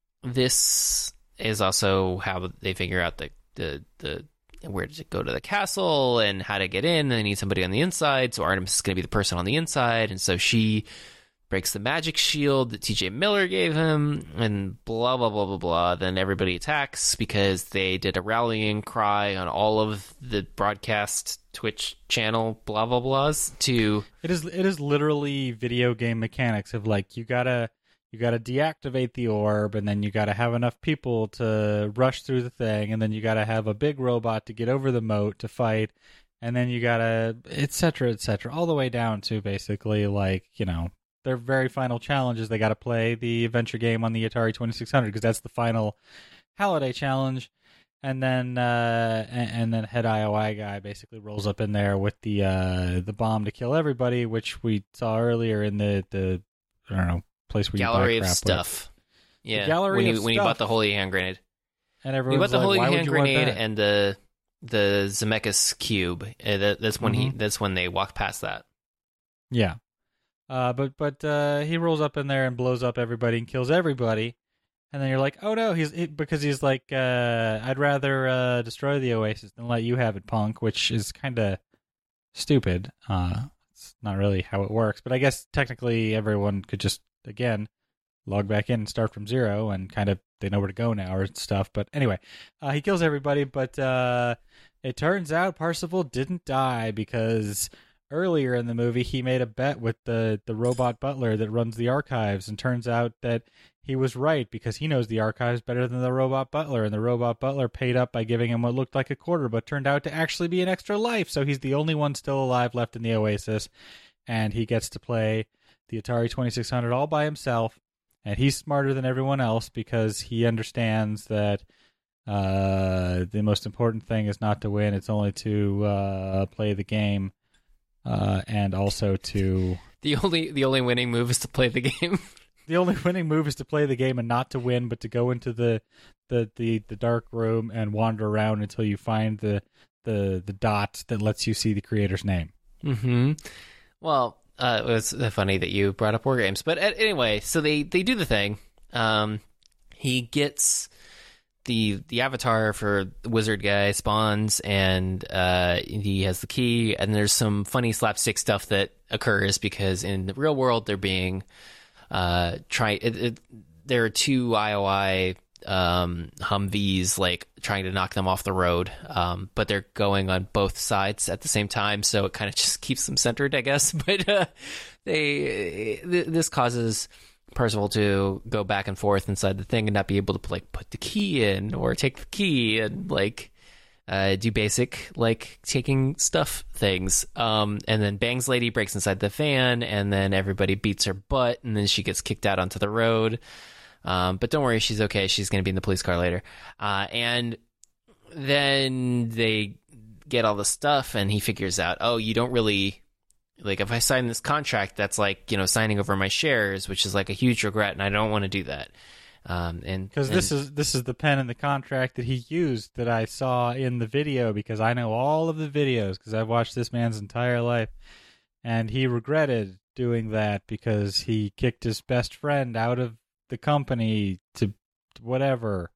this is also how they figure out the the the where to go to the castle and how to get in. And they need somebody on the inside, so Artemis is going to be the person on the inside, and so she breaks the magic shield that T J Miller gave him, and blah, blah, blah, blah, blah. Then everybody attacks because they did a rallying cry on all of the broadcast Twitch channel blah, blah, blahs to... It is it is literally video game mechanics of, like, you gotta you gotta deactivate the orb, and then you gotta have enough people to rush through the thing, and then you gotta have a big robot to get over the moat to fight, and then you gotta, et cetera, et cetera, all the way down to basically, like, you know, their very final challenge is they got to play the adventure game on the Atari twenty-six hundred, because that's the final Halliday challenge. And then uh, and, and then head I O I guy basically rolls up in there with the uh, the bomb to kill everybody, which we saw earlier in the, the I don't know, place where gallery you buy of crap stuff. With. Yeah, the gallery when of you when stuff. you bought the holy hand grenade. And We everyone bought the like, holy why would hand you want grenade that? and the the Zemeckis cube. Uh, that, that's when Mm-hmm. he that's when they walk past that. Yeah. Uh, but but uh, he rolls up in there and blows up everybody and kills everybody, and then you're like, oh no, he's he, because he's like, uh, I'd rather uh, destroy the Oasis than let you have it, punk, which is kind of stupid. Uh, it's not really how it works, but I guess technically everyone could just again log back in and start from zero, and kind of they know where to go now or stuff. But anyway, uh, he kills everybody, but uh, it turns out Parsifal didn't die because earlier in the movie, he made a bet with the, the robot butler that runs the archives, and turns out that he was right because he knows the archives better than the robot butler, and the robot butler paid up by giving him what looked like a quarter but turned out to actually be an extra life, so he's the only one still alive left in the Oasis, and he gets to play the Atari twenty-six hundred all by himself, and he's smarter than everyone else because he understands that uh, the most important thing is not to win, it's only to uh, play the game, uh, and also to... The only the only winning move is to play the game. The only winning move is to play the game and not to win, but to go into the the, the, the dark room and wander around until you find the the, the dot that lets you see the creator's name. Mm-hmm. Well, uh, it was funny that you brought up War Games. But uh, anyway, so they, they do the thing. Um, he gets the the avatar for the wizard guy, spawns, and uh, he has the key. And there's some funny slapstick stuff that occurs because in the real world they're being... Uh, try it, it, there are two I O I um, Humvees like trying to knock them off the road, um, but they're going on both sides at the same time, so it kind of just keeps them centered, I guess. But uh, they th- this causes Percival to go back and forth inside the thing and not be able to like put the key in or take the key and like. Uh, do basic, like, taking stuff things. Um, and then Bangs Lady breaks inside the van, and then everybody beats her butt, and then she gets kicked out onto the road. Um, but don't worry, she's okay. She's going to be in the police car later. Uh, and then they get all the stuff, and he figures out, oh, you don't really... Like, if I sign this contract, that's like, you know, signing over my shares, which is, like, a huge regret, and I don't want to do that. Um, and because this is this is the pen in the contract that he used that I saw in the video, because I know all of the videos because I've watched this man's entire life, and he regretted doing that because he kicked his best friend out of the company to whatever.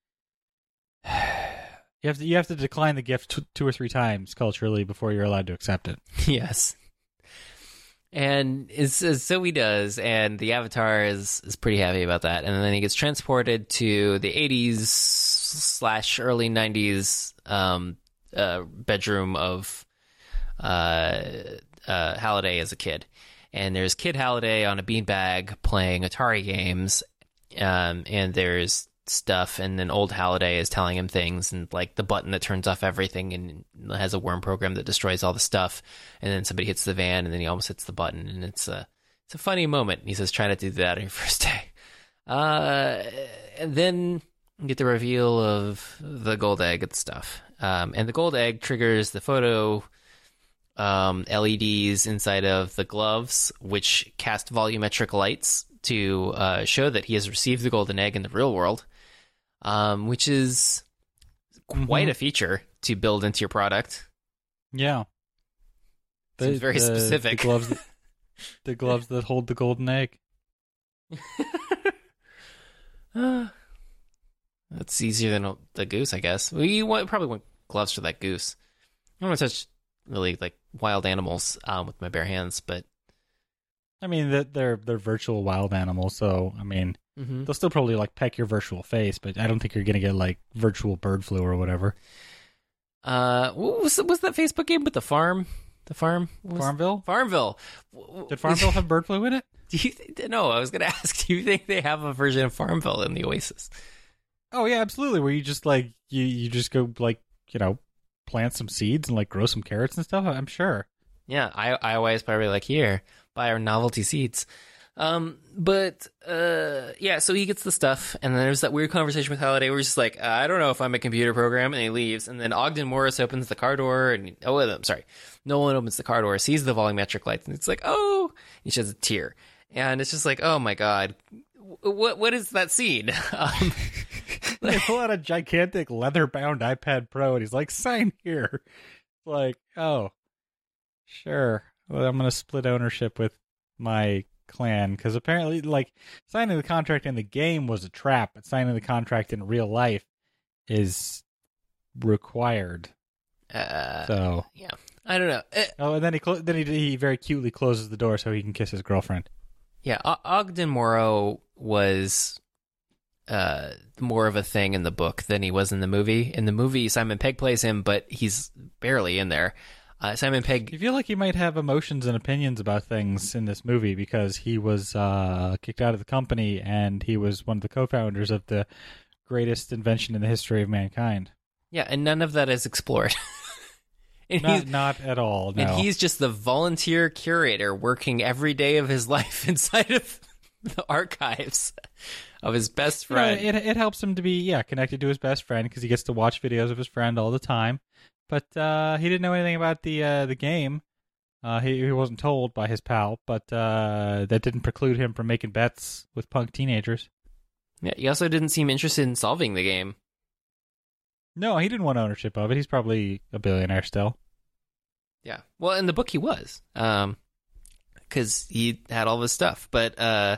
You have to you have to decline the gift t- two or three times culturally before you're allowed to accept it. Yes. And it's, it's, so he does, and the Avatar is, is pretty happy about that. And then he gets transported to the eighties slash early nineties um, uh, bedroom of uh, uh, Halliday as a kid. And there's Kid Halliday on a beanbag playing Atari games, um, and there's stuff, and then old Halliday is telling him things, and like the button that turns off everything and has a worm program that destroys all the stuff, and then somebody hits the van, and then he almost hits the button, and it's a it's a funny moment. He says, try not to do that on your first day. Uh, and then you get the reveal of the gold egg and stuff, um, and the gold egg triggers the photo um, L E Ds inside of the gloves, which cast volumetric lights to uh, show that he has received the golden egg in the real world. Um, which is quite mm-hmm. a feature to build into your product. Yeah. Seems very the, specific. The gloves, that, the gloves that hold the golden egg. uh, that's easier than the goose, I guess. Well, you want, probably want gloves for that goose. I don't want to touch really like wild animals um, with my bare hands, but I mean, they're they're virtual wild animals, so I mean. Mm-hmm. They'll still probably like peck your virtual face, but I don't think you're gonna get like virtual bird flu or whatever. Uh, what was was that Facebook game with the farm? The farm? Farmville? Farmville. Did Farmville have bird flu in it? Do you th- no, I was gonna ask. Do you think they have a version of Farmville in the Oasis? Oh yeah, absolutely. Where you just like you you just go like you know plant some seeds and like grow some carrots and stuff. I'm sure. Yeah, I I is probably like here buy our novelty seeds. Um, but, uh, yeah, so he gets the stuff, and then there's that weird conversation with Halliday where he's just like, I don't know if I'm a computer program, and he leaves, and then Ogden Morris opens the car door, and, oh, I'm sorry, Nolan opens the car door, sees the volumetric lights, and it's like, oh, he sheds a tear, and it's just like, oh my god, what, what is that scene? Um, they pull out a gigantic leather-bound iPad Pro, and he's like, sign here. Like, oh, sure, well, I'm gonna split ownership with my clan, because apparently like signing the contract in the game was a trap, but signing the contract in real life is required. Uh, so yeah, I don't know. Uh, oh, and then he clo- then he he very cutely closes the door so he can kiss his girlfriend. Yeah, o- Ogden Morrow was uh, more of a thing in the book than he was in the movie. In the movie, Simon Pegg plays him, but he's barely in there. Uh, Simon Pegg. You feel like he might have emotions and opinions about things in this movie because he was uh, kicked out of the company and he was one of the co-founders of the greatest invention in the history of mankind. Yeah, and none of that is explored. and Not, he's, not at all, no. And he's just the volunteer curator working every day of his life inside of the archives of his best friend. You know, it, it helps him to be, yeah, connected to his best friend because he gets to watch videos of his friend all the time. But uh, he didn't know anything about the uh, the game. Uh, he, he wasn't told by his pal, but uh, that didn't preclude him from making bets with punk teenagers. Yeah, he also didn't seem interested in solving the game. No, he didn't want ownership of it. He's probably a billionaire still. Yeah. Well, in the book he was. Um, because he had all this stuff. But uh,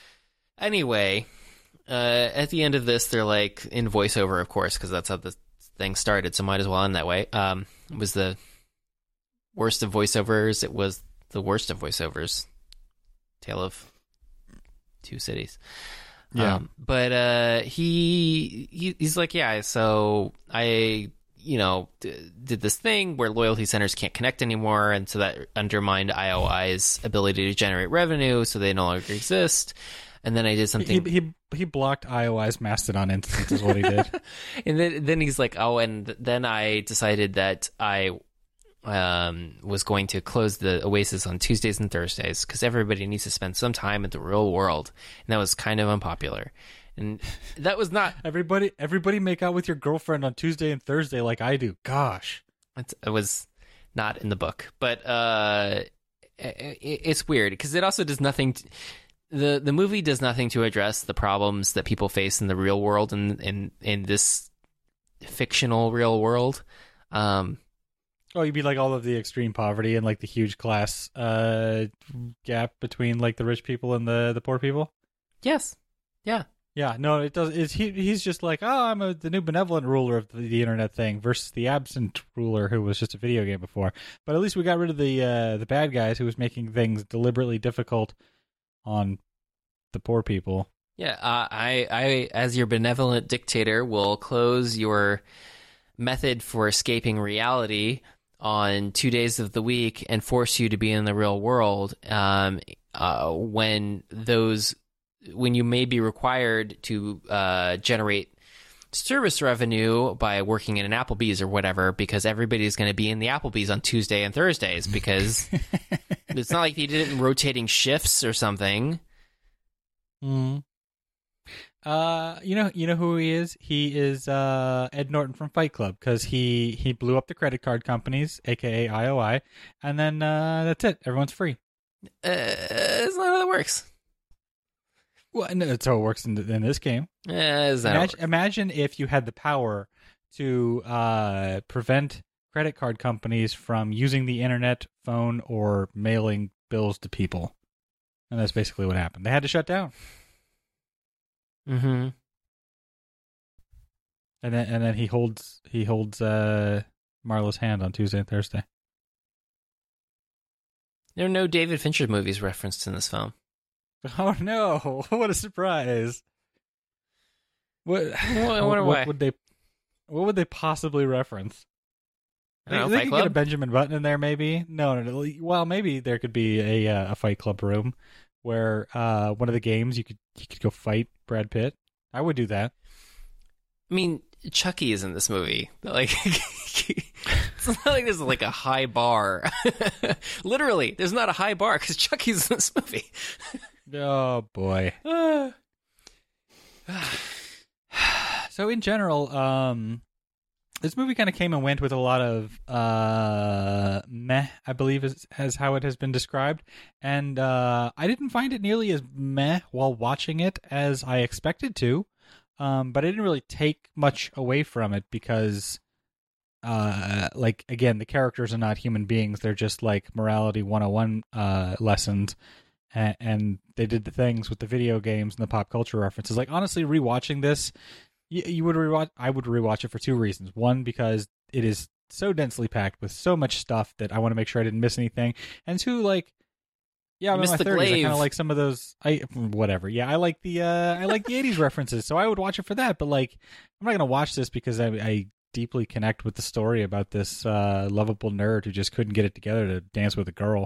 anyway, uh, at the end of this, they're like in voiceover, of course, because that's how the thing started, so might as well end that way. Um, it was the worst of voiceovers. It was the worst of voiceovers. Tale of Two Cities. Yeah. Um, but uh, he, he he's like, yeah, so I, you know, d- did this thing where loyalty centers can't connect anymore, and so that undermined I O I's ability to generate revenue, so they no longer exist. And then I did something. He he, he blocked I O I's Mastodon instance is what he did. And then then he's like, oh, and then I decided that I um, was going to close the Oasis on Tuesdays and Thursdays because everybody needs to spend some time in the real world, and that was kind of unpopular. And that was not everybody. Everybody make out with your girlfriend on Tuesday and Thursday like I do. Gosh, it's, it was not in the book, but uh, it, it's weird because it also does nothing. To, the The movie does nothing to address the problems that people face in the real world and in, in, in this fictional real world. Um, oh, you'd be like all of the extreme poverty and like the huge class uh, gap between like the rich people and the, the poor people. Yes. Yeah. Yeah. No, it does. It's, he he's just like, oh, I'm a, the new benevolent ruler of the, the internet thing versus the absent ruler who was just a video game before. But at least we got rid of the uh, the bad guys who was making things deliberately difficult on the poor people. Yeah, uh, I, I, as your benevolent dictator, will close your method for escaping reality on two days of the week and force you to be in the real world. Um, uh, when those, when you may be required to uh, generate service revenue by working in an Applebee's or whatever, because everybody's going to be in the Applebee's on Tuesday and Thursdays because it's not like they did it in rotating shifts or something. Mm. Uh, you know, you know who he is. He is uh, Ed Norton from Fight Club because he he blew up the credit card companies, aka I O I, and then uh, that's it. Everyone's free. Uh, it's not how that works. Well, no, that's how it works in, in this game. Yeah, is that imagine, imagine if you had the power to uh, prevent credit card companies from using the internet, phone, or mailing bills to people. And that's basically what happened. They had to shut down. Mm-hmm. And then and then he holds he holds uh, Marla's hand on Tuesday and Thursday. There are no David Fincher movies referenced in this film. Oh no! What a surprise! What? I wonder what why. would they? What would they possibly reference? I They, don't know, they Fight could Club? get a Benjamin Button in there, maybe. No, no, no. Well, maybe there could be a uh, a Fight Club room where uh, one of the games you could you could go fight Brad Pitt. I would do that. I mean, Chucky is in this movie. Like, it's not like there's like a high bar. Literally, there's not a high bar because Chucky's in this movie. Oh boy. So in general, um, this movie kind of came and went with a lot of uh, meh, I believe is as how it has been described. And uh, I didn't find it nearly as meh while watching it as I expected to. Um, but I didn't really take much away from it because, uh, like, again, the characters are not human beings. They're just like morality one oh one uh, lessons. And, and they did the things with the video games and the pop culture references. Like, honestly, rewatching this, you, you would rewatch. I would rewatch it for two reasons. One, because it is so densely packed with so much stuff that I want to make sure I didn't miss anything. And two, like, yeah, I'm in my thirties. I kind of like some of those. I whatever. Yeah, I like the uh, I like the eighties references, so I would watch it for that. But like, I'm not gonna watch this because I, I deeply connect with the story about this uh, lovable nerd who just couldn't get it together to dance with a girl.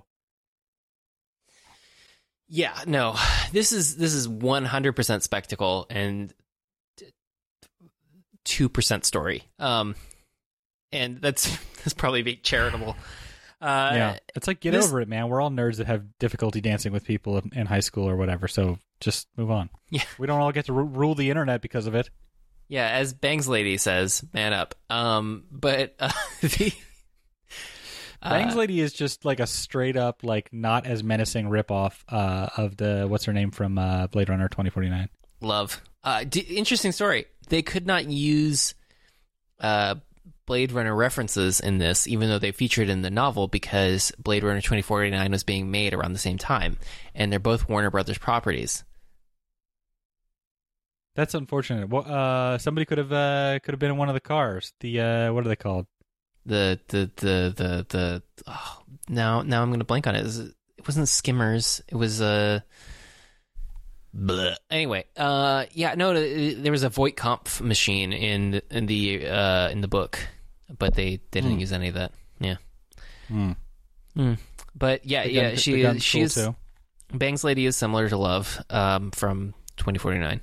Yeah, no, this is this is one hundred percent spectacle and two percent story. Um, and that's that's probably being charitable. Uh, yeah, it's like, get this, over it, man. We're all nerds that have difficulty dancing with people in, in high school or whatever, so just move on. Yeah. We don't all get to r- rule the internet because of it. Yeah, as Bangs Lady says, man up. Um, but uh, the... Uh, Bangs Lady is just like a straight up, like, not as menacing ripoff uh, of the, what's her name from uh, Blade Runner twenty forty-nine. Love. Uh, d- interesting story. They could not use uh, Blade Runner references in this, even though they featured in the novel, because Blade Runner twenty forty-nine was being made around the same time, and they're both Warner Brothers properties. That's unfortunate. Well, uh, somebody could have uh, could have been in one of the cars. The uh, what are they called? The the the the the. Oh, now now I'm gonna blank on it. It, was, it wasn't Skimmers. It was uh. Bleh. Anyway, uh, yeah, no, there was a Voight-Kampff machine in in the uh in the book, but they, they didn't mm. use any of that. Yeah. Mm. Mm. But yeah, the yeah, gun, she she is. Too. Bangs Lady is similar to Love, um, from twenty forty-nine.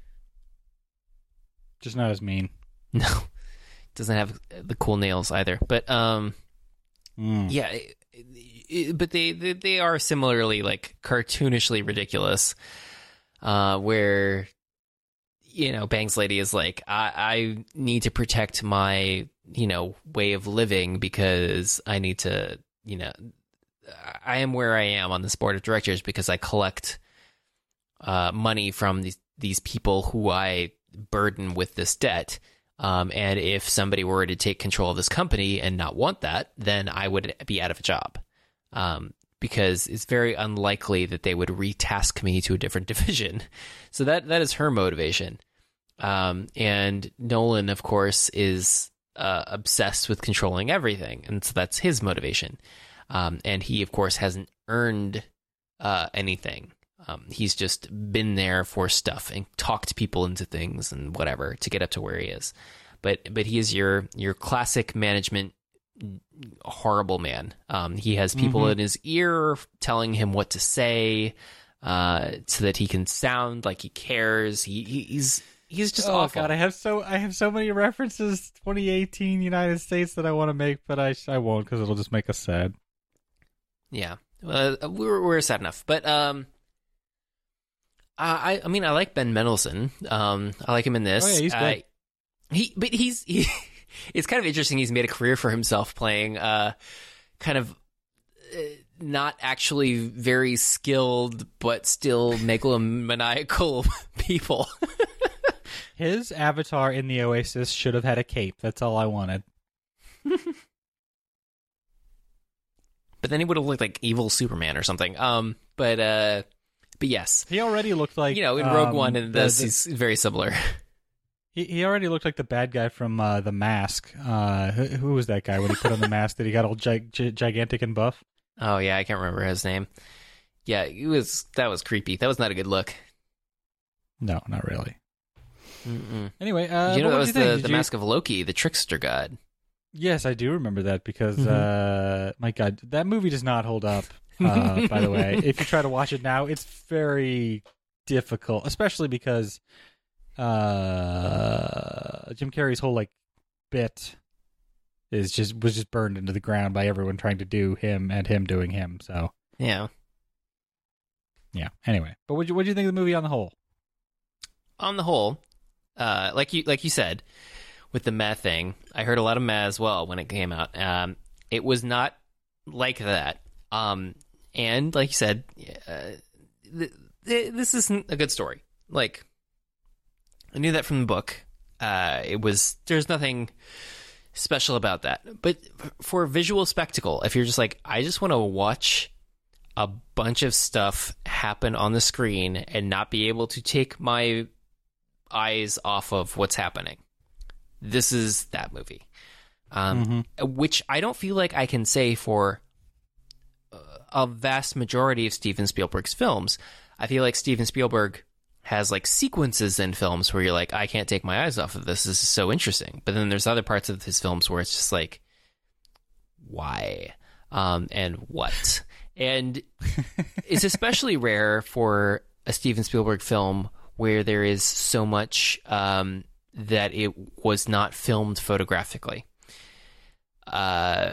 Just not as mean. No, doesn't have the cool nails either. But um, mm. yeah, it, it, but they, they they are similarly like cartoonishly ridiculous. Uh, where you know Bangs Lady is like, I I need to protect my you know way of living because I need to you know I am where I am on this board of directors because I collect uh money from these these people who I burden with this debt, um, and if somebody were to take control of this company and not want that, then I would be out of a job, um, because it's very unlikely that they would retask me to a different division. So that that is her motivation, um, and Nolan, of course, is uh, obsessed with controlling everything, and so that's his motivation, um, and he, of course, hasn't earned uh, anything. Um, he's just been there for stuff and talked people into things and whatever to get up to where he is. But but he is your your classic management horrible man. Um, he has people mm-hmm. in his ear telling him what to say, uh, so that he can sound like he cares. He, he he's he's just oh awful. God, I have so I have so many references to twenty eighteen United States that I want to make, but I I won't because it'll just make us sad. Yeah, uh, we're we're sad enough, but um. I I mean I like Ben Mendelsohn. Um, I like him in this. Oh yeah, he's good. Uh, he but he's he, it's kind of interesting. He's made a career for himself playing uh, kind of uh, not actually very skilled but still megalomaniacal people. His avatar in the Oasis should have had a cape. That's all I wanted. But then he would have looked like evil Superman or something. Um, but uh. But yes, he already looked like you know in Rogue um, One and the, this the, he's very similar. He he already looked like the bad guy from uh, The Mask. Uh, who, who was that guy when he put on the mask that he got all gig, g- gigantic and buff? Oh yeah, I can't remember his name. Yeah, it was that was creepy. That was not a good look. No, not really. Mm-mm. Anyway, uh, you know that was you the, the you... Mask of Loki, the trickster god. Yes, I do remember that because mm-hmm. uh, my God, that movie does not hold up. Uh, by the way, if you try to watch it now, it's very difficult, especially because uh, Jim Carrey's whole like bit is just was just burned into the ground by everyone trying to do him and him doing him. So yeah, yeah. Anyway, but what what do you think of the movie on the whole? On the whole, uh, like you like you said, with the meh thing, I heard a lot of meh as well when it came out. Um, it was not like that. Um, and like you said, uh, th- th- this isn't a good story. Like, I knew that from the book. Uh, it was, there's nothing special about that. But for visual spectacle, if you're just like, I just want to watch a bunch of stuff happen on the screen and not be able to take my eyes off of what's happening, this is that movie. Um, mm-hmm. Which I don't feel like I can say for a vast majority of Steven Spielberg's films. I feel like Steven Spielberg has like sequences in films where you're like, I can't take my eyes off of this. This is so interesting. But then there's other parts of his films where it's just like, why? Um, and what? And it's especially rare for a Steven Spielberg film where there is so much um, that it was not filmed photographically. Uh,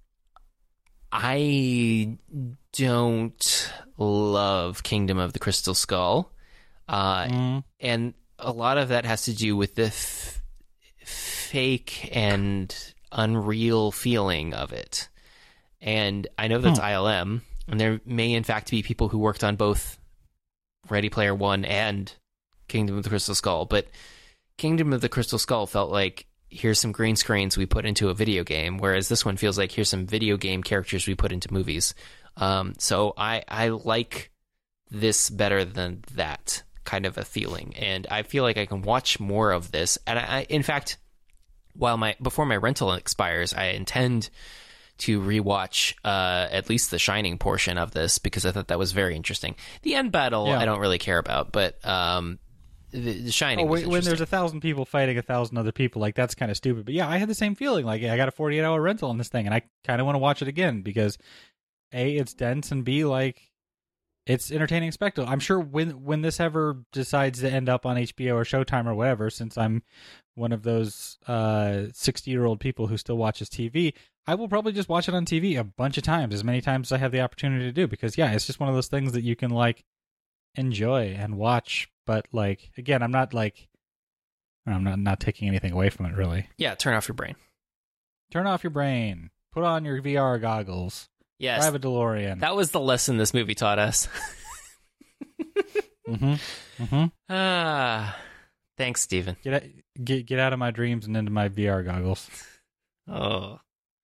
I don't love Kingdom of the Crystal Skull. Uh, mm. And a lot of that has to do with the f- fake and unreal feeling of it. And I know that's hmm. I L M, and there may in fact be people who worked on both Ready Player One and Kingdom of the Crystal Skull, but Kingdom of the Crystal Skull felt like, here's some green screens we put into a video game, whereas this one feels like, here's some video game characters we put into movies. Um, so I, I like this better than that kind of a feeling, and I feel like I can watch more of this. And I, I in fact, while my before my rental expires, I intend to rewatch uh, at least the Shining portion of this, because I thought that was very interesting. The end battle, yeah. I don't really care about, but um, the, the Shining. Oh, was when there's a thousand people fighting a thousand other people, like that's kind of stupid. But yeah, I had the same feeling. Like, I got a forty-eight hour rental on this thing, and I kind of want to watch it again because A, it's dense, and B, like, it's entertaining spectacle. I'm sure when when this ever decides to end up on H B O or Showtime or whatever, since I'm one of those sixty-year-old people who still watches T V, I will probably just watch it on T V a bunch of times, as many times as I have the opportunity to do, because, yeah, it's just one of those things that you can, like, enjoy and watch. But, like, again, I'm not, like, I'm not, not taking anything away from it, really. Yeah, turn off your brain. Turn off your brain. Put on your V R goggles. Yes. Drive a DeLorean. That was the lesson this movie taught us. mm-hmm. Mm-hmm. Ah, thanks, Steven. Get, out, get get out of my dreams and into my V R goggles. Oh.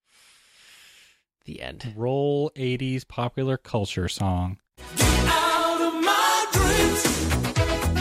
The end. Roll eighties popular culture song. Get out of my dreams.